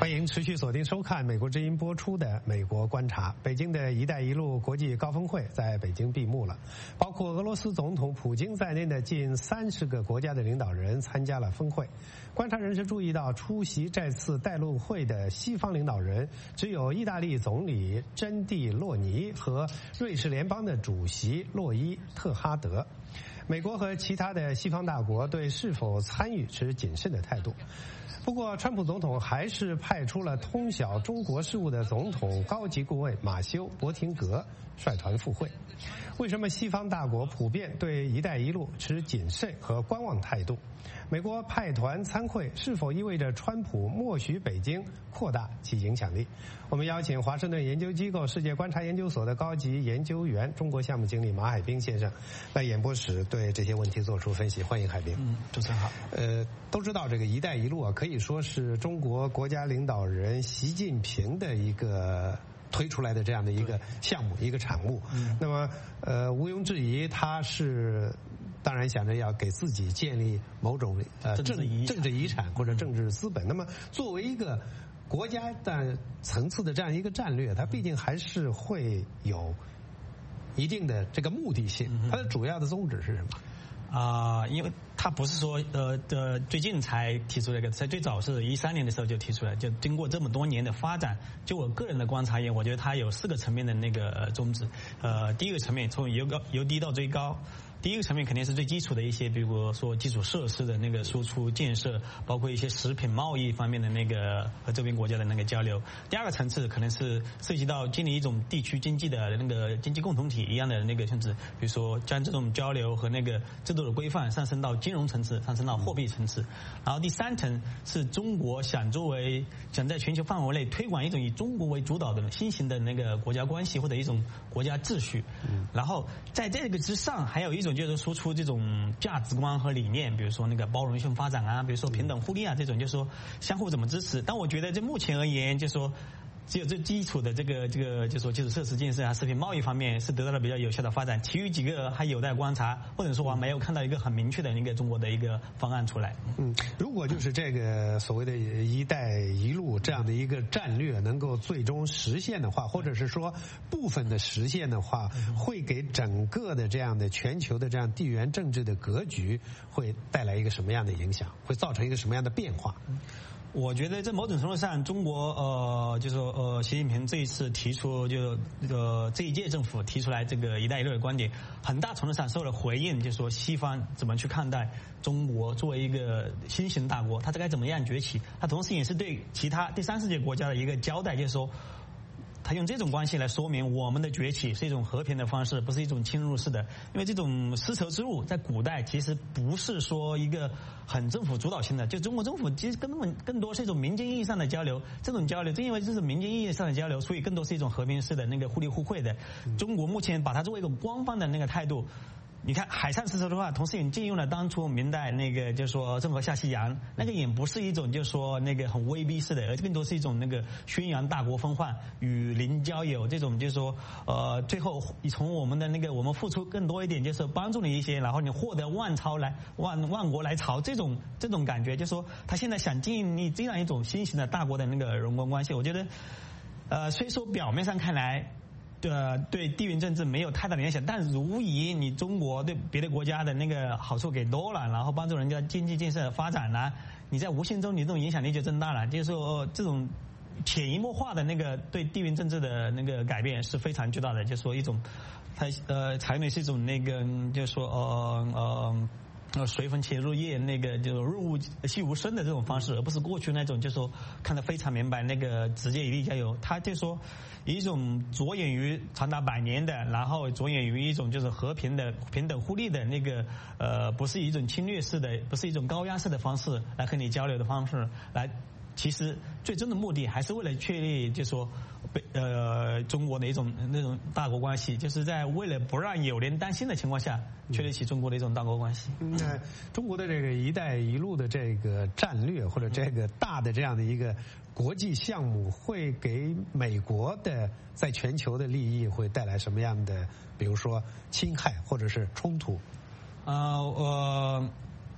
欢迎持续锁定收看美国之音播出的《美国观察》。北京的一带一路国际高峰会在北京闭幕了，包括俄罗斯总统普京在内的近三十个国家的领导人参加了峰会。观察人士注意到，出席这次带路会的西方领导人只有意大利总理珍蒂洛尼和瑞士联邦的主席洛伊特哈德。美国和其他的西方大国对是否参与持谨慎的态度。不过，川普总统还是派出了通晓中国事务的总统高级顾问马修·博廷格率团赴会。为什么西方大国普遍对“一带一路”持谨慎和观望态度？美国派团参会是否意味着川普默许北京扩大其影响力？我们邀请华盛顿研究机构世界观察研究所的高级研究员、中国项目经理马海兵先生来演播室对这些问题做出分析。欢迎海兵。 嗯，主持人好。 呃，都知道这个“一带一路”啊，可以说是中国国家领导人习近平的一个推出来的这样的一个项目、一个产物。嗯、那么，呃，毋庸置疑，它是当然想着要给自己建立某种呃政政治遗产或者政治资本。那么，作为一个国家的层次的这样一个战略，它毕竟还是会有一定的这个目的性。它的主要的宗旨是什么？ 啊、呃，因为他不是说呃的最近才提出这个，在最早是一三年的时候就提出来，就经过这么多年的发展，就我个人的观察也，我觉得它有四个层面的那个、呃、宗旨。呃，第一个层面从由高由低到最高。第一个层面肯定是最基础的一些，比如说基础设施的那个输出建设，包括一些食品贸易方面的那个和周边国家的那个交流。第二个层次可能是涉及到建立一种地区经济的那个经济共同体一样的那个性质，比如说将这种交流和那个制度的规范上升到金融层次，上升到货币层次。然后第三层是中国想作为想在全球范围内推广一种以中国为主导的新型的那个国家关系或者一种国家秩序。然后在这个之上还有一种就是输出这种价值观和理念，比如说那个包容性发展啊，比如说平等互利啊，这种就是说相互怎么支持。但我觉得就目前而言，就是说只有最基础的这个这个就是说基础设施建设啊、食品贸易方面是得到了比较有效的发展，其余几个还有待观察，或者说我没有看到一个很明确的一个中国的一个方案出来。 嗯，如果就是这个所谓的一带一路这样的一个战略能够最终实现的话，或者是说部分的实现的话，会给整个的这样的全球的这样地缘政治的格局会带来一个什么样的影响？会造成一个什么样的变化？ 我觉得在某种程度上，中国呃，就是说呃，习近平这一次提出，就呃这一届政府提出来这个“一带一路”的观点，很大程度上受了回应，就是说西方怎么去看待中国作为一个新型大国，它该怎么样崛起？它同时也是对其他第三世界国家的一个交代，就是说，他用这种关系来说明我们的崛起是一种和平的方式，不是一种侵入式的。因为这种丝绸之路在古代其实不是说一个很政府主导性的，就中国政府其实根本更多是一种民间意义上的交流。这种交流正因为这是民间意义上的交流，所以更多是一种和平式的那个互利互惠的。中国目前把它作为一种官方的那个态度。你看海上丝绸的话，同时也借用了当初明代那个就是说郑和下西洋，那个也不是一种就是说那个很威逼式的，而更多是一种那个宣扬大国风范、与邻交友这种，就是说呃最后从我们的那个我们付出更多一点，就是帮助你一些，然后你获得万朝来万万国来朝这种这种感觉，就是说他现在想建立这样一种新型的大国的那个荣光关系，我觉得呃虽说表面上看来。呃，对地缘政治没有太大的影响，但如以你中国对别的国家的那个好处给多了，然后帮助人家经济建设发展了，你在无形中你这种影响力就增大了。就是说，呃、这种潜移默化的那个对地缘政治的那个改变是非常巨大的。就是说一种，它呃，采用是一种那个，就是说呃呃。呃，随风潜入夜，那个就润物细无声的这种方式，而不是过去那种就说看得非常明白那个直接以利交友。他就说一种着眼于长达百年的，然后着眼于一种就是和平的、平等互利的那个呃，不是一种侵略式的，不是一种高压式的方式来和你交流的方式来。其实最终的目的还是为了确立，就是说，呃，中国的一种那种大国关系，就是在为了不让有人担心的情况下，确立起中国的一种大国关系。 那中国的这个“一带一路”的这个战略或者这个大的这样的一个国际项目，会给美国的在全球的利益会带来什么样的，比如说侵害或者是冲突？ 呃，我。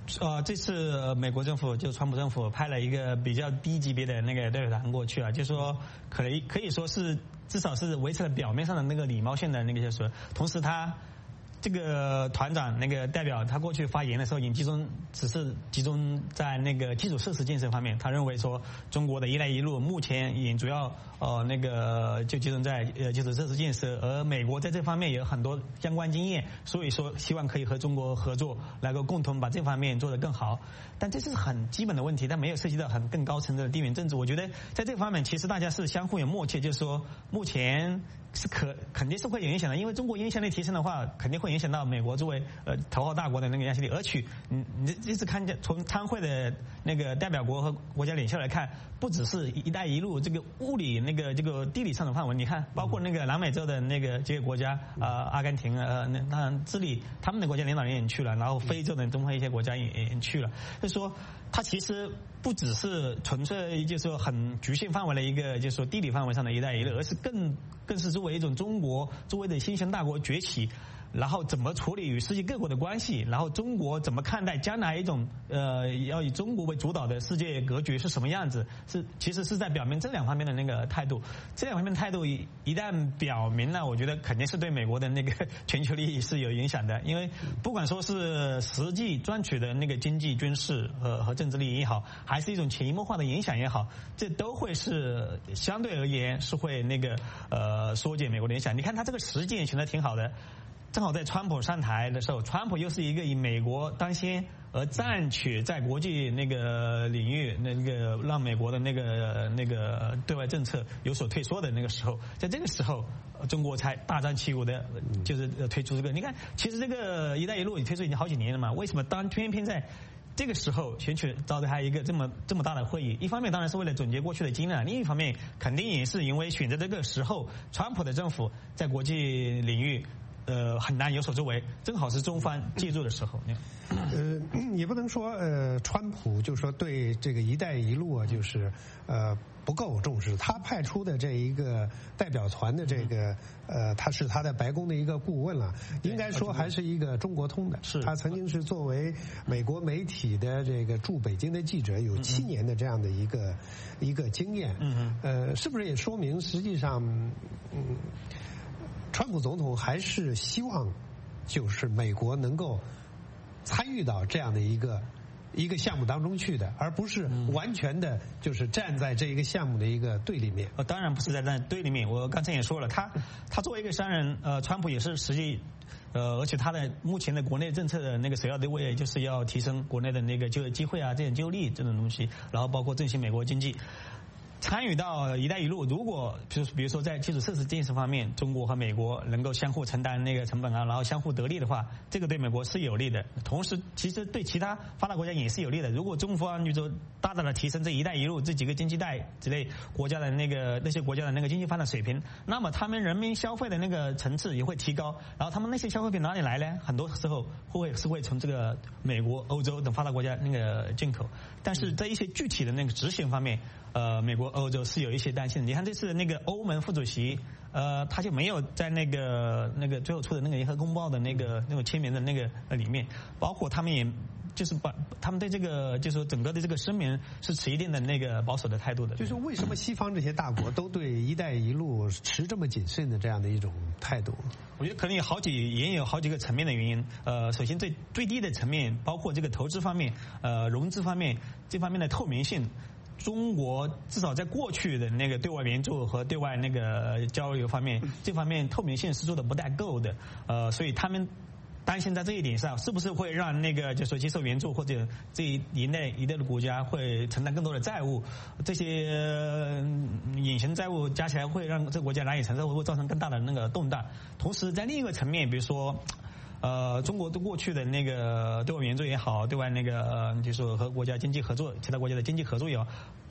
呃，这次美国政府就川普政府派了一个比较低级别的那个代表团过去啊，就说可以可以说是至少是维持了表面上的那个礼貌性的那个就是，同时他。这个团长那个代表他过去发言的时候，也集中只是集中在那个基础设施建设方面。他认为说，中国的一带一路目前也主要呃那个就集中在呃基础设施建设，而美国在这方面有很多相关经验，所以说希望可以和中国合作，能够共同把这方面做得更好。但这是很基本的问题，但没有涉及到很更高层的地缘政治。我觉得在这方面，其实大家是相互有默契，就是说目前是可肯定是会有影响的，因为中国影响力提升的话，肯定会影响到美国作为呃头号大国的那个影响力。而且，你你这次看见从参会的那个代表国和国家领袖来看，不只是一带一路这个物理那个这个地理上的范围，你看包括那个南美洲的那个这些国家啊、呃，阿根廷呃，那当然智利他们的国家领导人也去了，然后非洲的东非一些国家也也去了，就是说它其实不只是纯粹就是说很局限范围的一个就是说地理范围上的一带一路，而是更更是作为一种中国作为的新兴大国崛起，然后怎么处理与世界各国的关系，然后中国怎么看待将来一种呃要以中国为主导的世界格局是什么样子，是其实是在表明这两方面的那个态度。这两方面的态度一一旦表明了，我觉得肯定是对美国的那个全球利益是有影响的，因为不管说是实际赚取的那个经济军事和和政治利益也好，还是一种潜移默化的影响也好，这都会是相对而言是会那个呃缩减美国的影响。你看他这个时间选择挺好的，正好在川普上台的时候，川普又是一个以美国当先而占取在国际那个领域那个让美国的那个那个对外政策有所退缩的那个时候，在这个时候中国才大张旗鼓的就是推出这个。你看其实这个一带一路也推出已经好几年了嘛，为什么当偏偏在这个时候选取召开一个这么这么大的会议？一方面当然是为了总结过去的经验，另一方面肯定也是因为选择这个时候川普的政府在国际领域呃，很难有所作为，正好是中方介入的时候。 呃，也不能说呃，川普就说对这个“一带一路”啊，就是呃不够重视。他派出的这一个代表团的这个呃，他是他的白宫的一个顾问了，应该说还是一个中国通的。是他曾经是作为美国媒体的这个驻北京的记者，有七年的这样的一个一个经验。嗯呃，是不是也说明实际上嗯？川普总统还是希望，就是美国能够参与到这样的一个一个项目当中去的，而不是完全的就是站在这一个项目的一个对立面。 呃，当然不是在站对立面。我刚才也说了，他他作为一个商人，呃，川普也是实际，呃，而且他的目前的国内政策的那个首要的位就是要提升国内的那个就业机会啊，这种就业率这种东西，然后包括振兴美国经济。参与到“一带一路”，如果比如比如说在基础设施建设方面，中国和美国能够相互承担那个成本啊，然后相互得利的话，这个对美国是有利的。同时，其实对其他发达国家也是有利的。如果中方就说大大的提升这“一带一路”这几个经济带之类国家的那个那些国家的那个经济发展水平，那么他们人民消费的那个层次也会提高。然后他们那些消费品哪里来呢？很多时候会是会从这个美国、欧洲等发达国家那个进口。但是在一些具体的那个执行方面，呃，美国、欧洲是有一些担心的。你看这次那个欧盟副主席，呃，他就没有在那个那个最后出的那个联合公报的那个那种签名的那个里面，包括他们也就是把他们对这个就是说整个的这个声明是持一定的那个保守的态度的。 就是为什么西方这些大国都对“一带一路”持这么谨慎的这样的一种态度？ 我觉得可能有好几也有好几个层面的原因。呃，首先最最低的层面，包括这个投资方面、呃融资方面这方面的透明性。中国至少在过去的那个对外援助和对外那个交流方面，这方面透明性是做的不太够的，呃，所以他们担心在这一点上，是不是会让那个就是说接受援助或者这一类一类的国家会承担更多的债务，这些隐形债务加起来会让这个国家难以承受，会造成更大的那个动荡。同时，在另一个层面，比如说。呃，中国对过去的那个对外援助也好，对外那个呃，就是说和国家经济合作，其他国家的经济合作也好，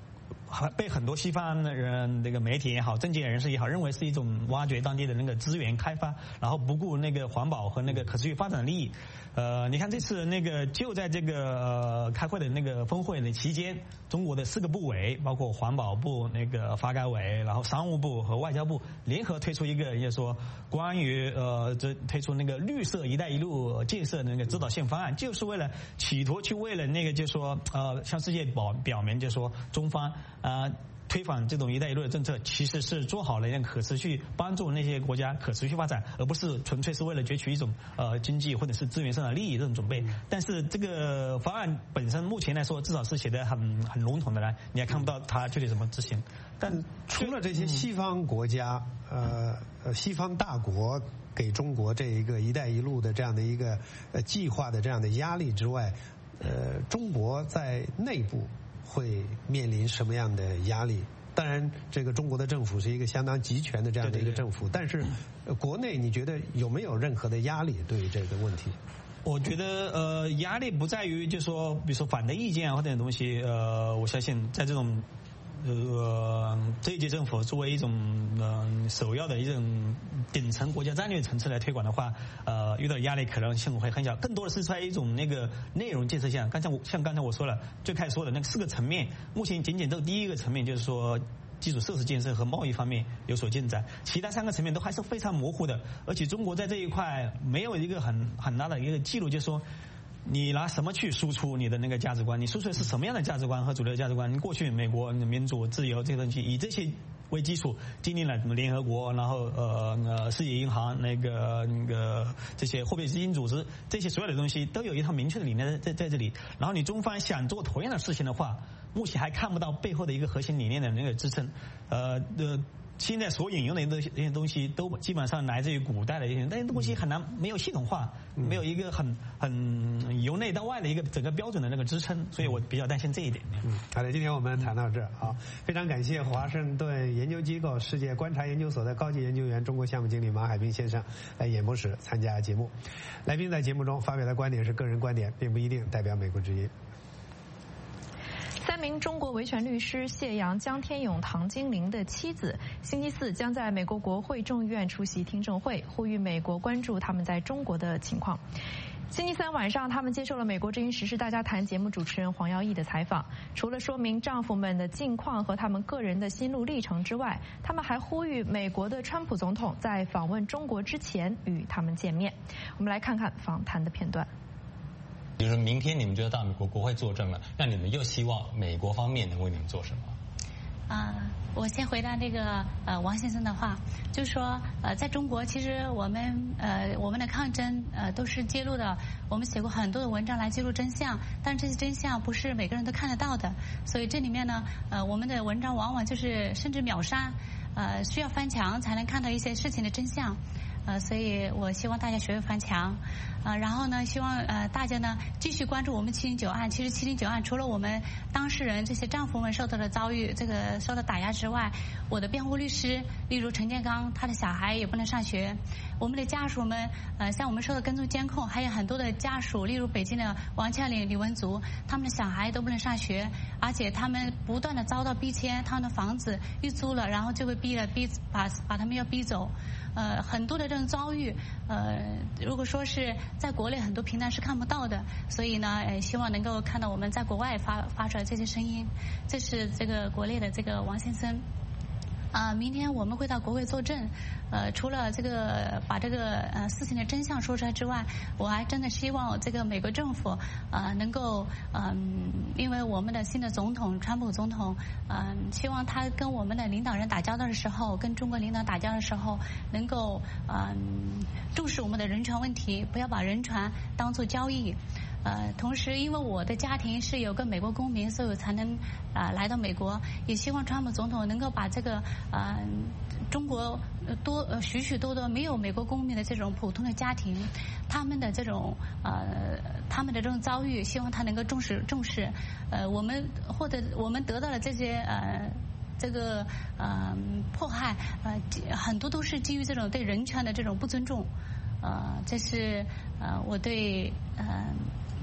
被很多西方人那个媒体也好，政界人士也好，认为是一种挖掘当地的那个资源开发，然后不顾那个环保和那个可持续发展的利益。呃，你看这次那个就在这个呃开会的那个峰会的期间，中国的四个部委，包括环保部、那个发改委，然后商务部和外交部联合推出一个，也说关于呃这推出那个绿色“一带一路”建设的那个指导性方案，就是为了企图去为了那个就说呃向世界表表明，就说中方啊。呃推广这种“一带一路”的政策，其实是做好了让可持续帮助那些国家可持续发展，而不是纯粹是为了攫取一种呃经济或者是资源上的利益这种准备。但是这个方案本身目前来说，至少是写得很很笼统的来，你还看不到它具体怎么执行。 但除了这些西方国家，呃呃西方大国给中国这一个“一带一路”的这样的一个呃计划的这样的压力之外，呃，中国在内部会面临什么样的压力？当然，这个中国的政府是一个相当集权的这样的一个政府，对对对，但是、呃、国内你觉得有没有任何的压力对于这个问题？ 我觉得呃，压力不在于就是说，比如说反对意见啊或者东西，呃，我相信在这种。呃，这一届政府作为一种呃首要的一种顶层国家战略层次来推广的话，呃，遇到压力可能性会很小，更多的是在一种那个内容建设上。刚才我像刚才我说了，最开始说的那四个层面，目前仅仅这第一个层面就是说基础设施建设和贸易方面有所进展，其他三个层面都还是非常模糊的，而且中国在这一块没有一个很很大的一个记录，就是说。你拿什么去输出你的那个价值观？你输出的是什么样的价值观和主流价值观？你过去美国民主自由这些东西，以这些为基础，经历了什么联合国，然后呃呃世界银行那个那个这些货币基金组织，这些所有的东西都有一套明确的理念在在这里。然后你中方想做同样的事情的话，目前还看不到背后的一个核心理念的那个支撑。呃呃。现在所引用的这些东西都基本上来自于古代的一些，但是东西很难没有系统化，没有一个很很由内到外的一个整个标准的那个支撑，所以我比较担心这一点。 嗯，好的，今天我们谈到这儿啊，非常感谢华盛顿研究机构世界观察研究所的高级研究员、中国项目经理马海兵先生来演播室参加节目。来宾在节目中发表的观点是个人观点，并不一定代表美国之音。 三名中国维权律师谢阳、江天勇、唐金玲的妻子，星期四将在美国国会众议院出席听证会，呼吁美国关注他们在中国的情况。星期三晚上，他们接受了美国之音时事大家谈节目主持人黄耀义的采访。除了说明丈夫们的近况和他们个人的心路历程之外，他们还呼吁美国的川普总统在访问中国之前与他们见面。我们来看看访谈的片段。 比如说明天你们就要到美国国会作证了，那你们又希望美国方面能为你们做什么？ 啊、呃，我先回答这个呃王先生的话，就是说呃在中国其实我们呃我们的抗争呃都是揭露的，我们写过很多的文章来揭露真相，但是这些真相不是每个人都看得到的，所以这里面呢呃我们的文章往往就是甚至秒杀，呃需要翻墙才能看到一些事情的真相。呃，所以我希望大家学会翻墙，呃，然后呢，希望呃大家呢继续关注我们七零九案。其实七零九案除了我们当事人这些丈夫们受到的遭遇，这个受到打压之外，我的辩护律师，例如陈建刚，他的小孩也不能上学，我们的家属们，呃，像我们受到跟踪监控，还有很多的家属，例如北京的王俏玲、李文足，他们的小孩都不能上学，而且他们不断的遭到逼迁，他们的房子一租了，然后就被逼了逼把把他们要逼走。呃，很多的这种遭遇，呃，如果说是在国内很多平台是看不到的，所以呢，呃，希望能够看到我们在国外发发出来这些声音。这是这个国内的这个王先生。啊、呃，明天我们会到国会作证。呃，除了这个把这个呃事情的真相说出来之外，我还真的希望这个美国政府呃能够嗯、呃，因为我们的新的总统川普总统，嗯、呃，希望他跟我们的领导人打交道的时候，跟中国领导打交道的时候，能够嗯、呃、重视我们的人权问题，不要把人权当作交易。呃，同时，因为我的家庭是有个美国公民，所以我才能啊、呃、来到美国。也希望川普总统能够把这个呃中国多呃许许多多没有美国公民的这种普通的家庭，他们的这种呃他们的这种遭遇，希望他能够重视重视。呃，我们获得我们得到的这些呃。这个呃迫害呃很多都是基于这种对人权的这种不尊重，呃这是呃我对呃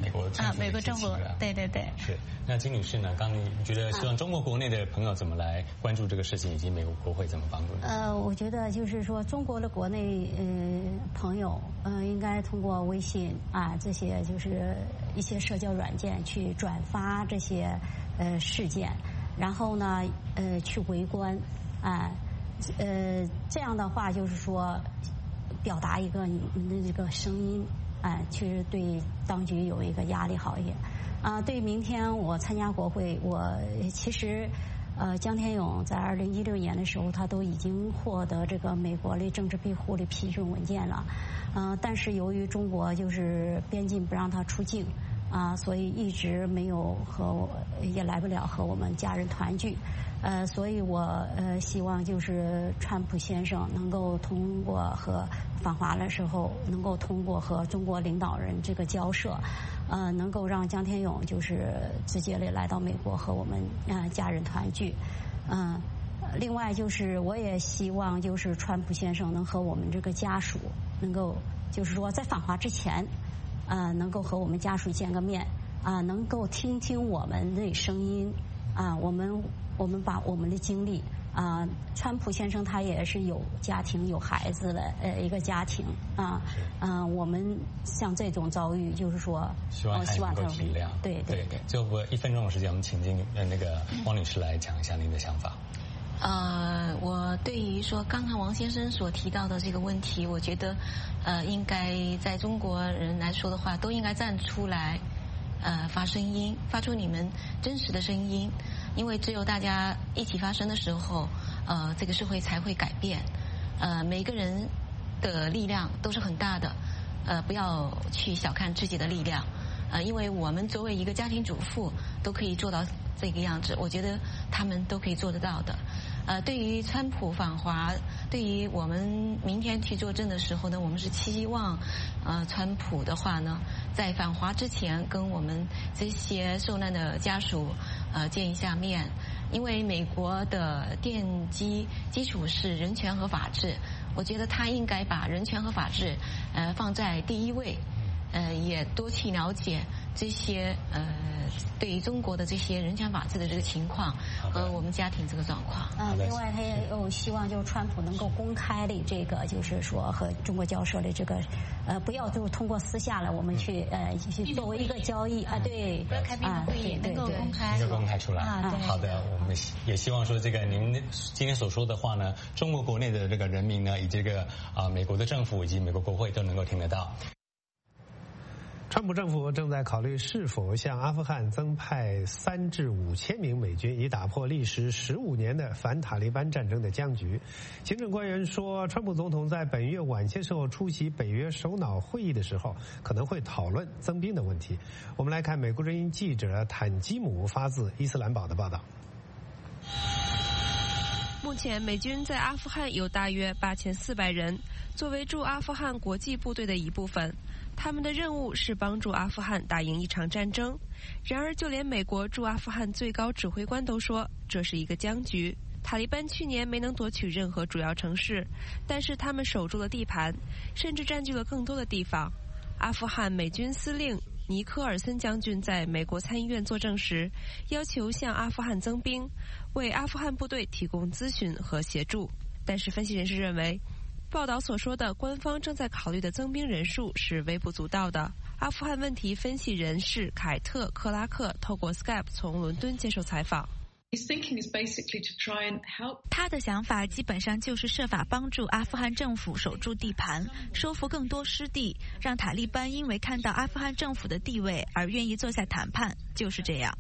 美国啊，美国政府，对对对。 是。那金女士呢？刚你觉得希望中国国内的朋友怎么来关注这个事情，以及美国国会怎么帮助？ 呃，我觉得就是说，中国的国内呃朋友，呃，应该通过微信啊这些就是一些社交软件去转发这些呃事件，然后呢，呃，去围观啊。呃，这样的话就是说，表达一个你们的这个声音，啊，其实对当局有一个压力好一点。啊，对明天我参加国会，我其实，呃，江天勇在二零一六年的时候，他都已经获得这个美国的政治庇护的批准文件了，嗯、呃，但是由于中国就是边境不让他出境，啊，所以一直没有和我也来不了和我们家人团聚。呃，所以我呃希望就是川普先生能够通过和访华的时候，能够通过和中国领导人这个交涉，呃，能够让江天勇就是直接的来到美国和我们呃家人团聚，嗯、呃，另外就是我也希望就是川普先生能和我们这个家属能够就是说在访华之前，呃，能够和我们家属见个面啊、呃，能够听听我们的声音啊、呃，我们。我们把我们的经历啊、呃，川普先生他也是有家庭有孩子的呃一个家庭啊，嗯、呃，我们像这种遭遇，就是说， 希望他能够体谅。 对对对。最后一分钟的时间，我们请进呃那个王女士来讲一下您的想法。 呃，我对于说刚刚王先生所提到的这个问题，我觉得呃应该在中国人来说的话，都应该站出来。呃，发声音，发出你们真实的声音，因为只有大家一起发声的时候，呃，这个社会才会改变。呃，每个人的力量都是很大的，呃，不要去小看自己的力量，呃，因为我们作为一个家庭主妇都可以做到这个样子，我觉得他们都可以做得到的。呃，对于川普访华，对于我们明天去作证的时候呢，我们是期望，呃，川普的话呢，在访华之前跟我们这些受难的家属，呃，见一下面，因为美国的奠基基础是人权和法治，我觉得他应该把人权和法治，呃，放在第一位，呃，也多去了解这些呃，对于中国的这些人权法治的这个情况和我们家庭这个状况。 嗯，另外他也有希望，就是川普能够公开的这个，就是说和中国交涉的这个，呃，不要就通过私下了，我们去呃去作为一个交易啊，对， 不要开闭门会议，能够公开， 能够公开出来啊。 好的，我们也希望说这个您今天所说的话呢，中国国内的这个人民呢，以及这个啊美国的政府以及美国国会都能够听得到。 川普政府正在考虑是否向阿富汗增派三至五千名美军，以打破历时十五年的反塔利班战争的僵局。行政官员说，川普总统在本月晚些时候出席北约首脑会议的时候，可能会讨论增兵的问题。我们来看美国之音记者坦基姆发自伊斯兰堡的报道。 目前美军在阿富汗有大约八千四百人，作为驻阿富汗国际部队的一部分，他们的任务是帮助阿富汗打赢一场战争。然而就连美国驻阿富汗最高指挥官都说这是一个僵局。塔利班去年没能夺取任何主要城市，但是他们守住了地盘，甚至占据了更多的地方。阿富汗美军司令尼科尔森将军在美国参议院作证时，要求向阿富汗增兵，为阿富汗部队提供咨询和协助。但是分析人士认为，报道所说的官方正在考虑的增兵人数是微不足道的。阿富汗问题分析人士凯特·克拉克透过 Skype 从伦敦接受采访。 他的想法基本上就是设法帮助阿富汗政府守住地盘，收复更多失地，让塔利班因为看到阿富汗政府的地位而愿意坐下谈判，就是这样。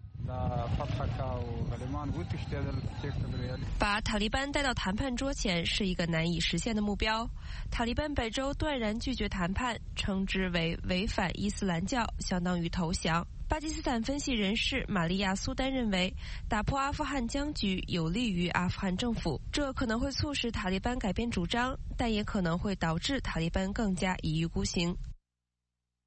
把塔利班带到谈判桌前是一个难以实现的目标。塔利班本周断然拒绝谈判，称之为违反伊斯兰教，相当于投降。巴基斯坦分析人士玛利亚·苏丹认为，打破阿富汗僵局有利于阿富汗政府，这可能会促使塔利班改变主张，但也可能会导致塔利班更加一意孤行。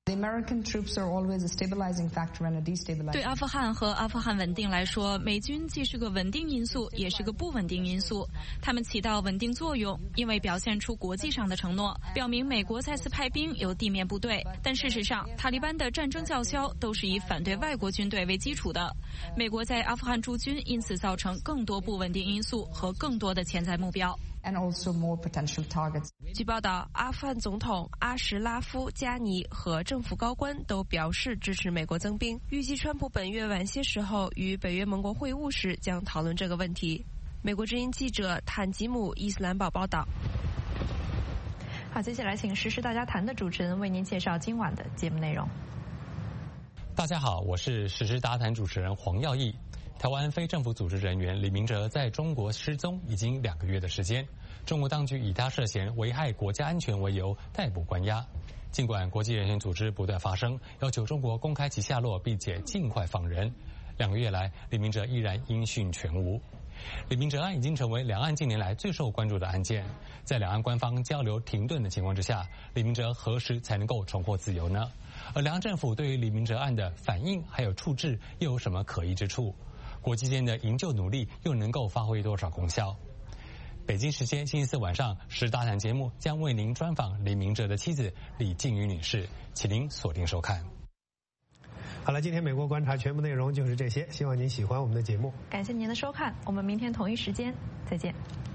The American troops are always a stabilizing factor and a destabilizing. 对阿富汗和阿富汗稳定来说，美军既是个稳定因素，也是个不稳定因素。他们起到稳定作用，因为表现出国际上的承诺，表明美国再次派兵有地面部队。但事实上，塔利班的战争叫嚣都是以反对外国军队为基础的。美国在阿富汗驻军，因此造成更多不稳定因素和更多的潜在目标。 And also more potential targets. 据报道，阿富汗总统阿什拉夫·加尼和政府高官都表示支持美国增兵。预计川普本月晚些时候与北约盟国会晤时将讨论这个问题。美国之音记者坦吉姆·伊斯兰堡报道。 好，接下来请时事大家谈的主持人为您介绍今晚的节目内容。 大家好，我是时事大谈主持人黄耀义。台湾非政府组织人员李明哲在中国失踪已经两个月的时间，中国当局以他涉嫌危害国家安全为由逮捕关押。尽管国际人权组织不断发声，要求中国公开其下落，并且尽快放人，两个月来，李明哲依然音讯全无。李明哲案已经成为两岸近年来最受关注的案件。在两岸官方交流停顿的情况之下，李明哲何时才能够重获自由呢？而两岸政府对于李明哲案的反应还有处置又有什么可疑之处？国际间的营救努力又能够发挥多少功效？北京时间星期四晚上，时大谈节目将为您专访李明哲的妻子李静瑜女士，请您锁定收看。 好了，今天美国观察全部内容就是这些，希望您喜欢我们的节目。 感谢您的收看，我们明天同一时间再见。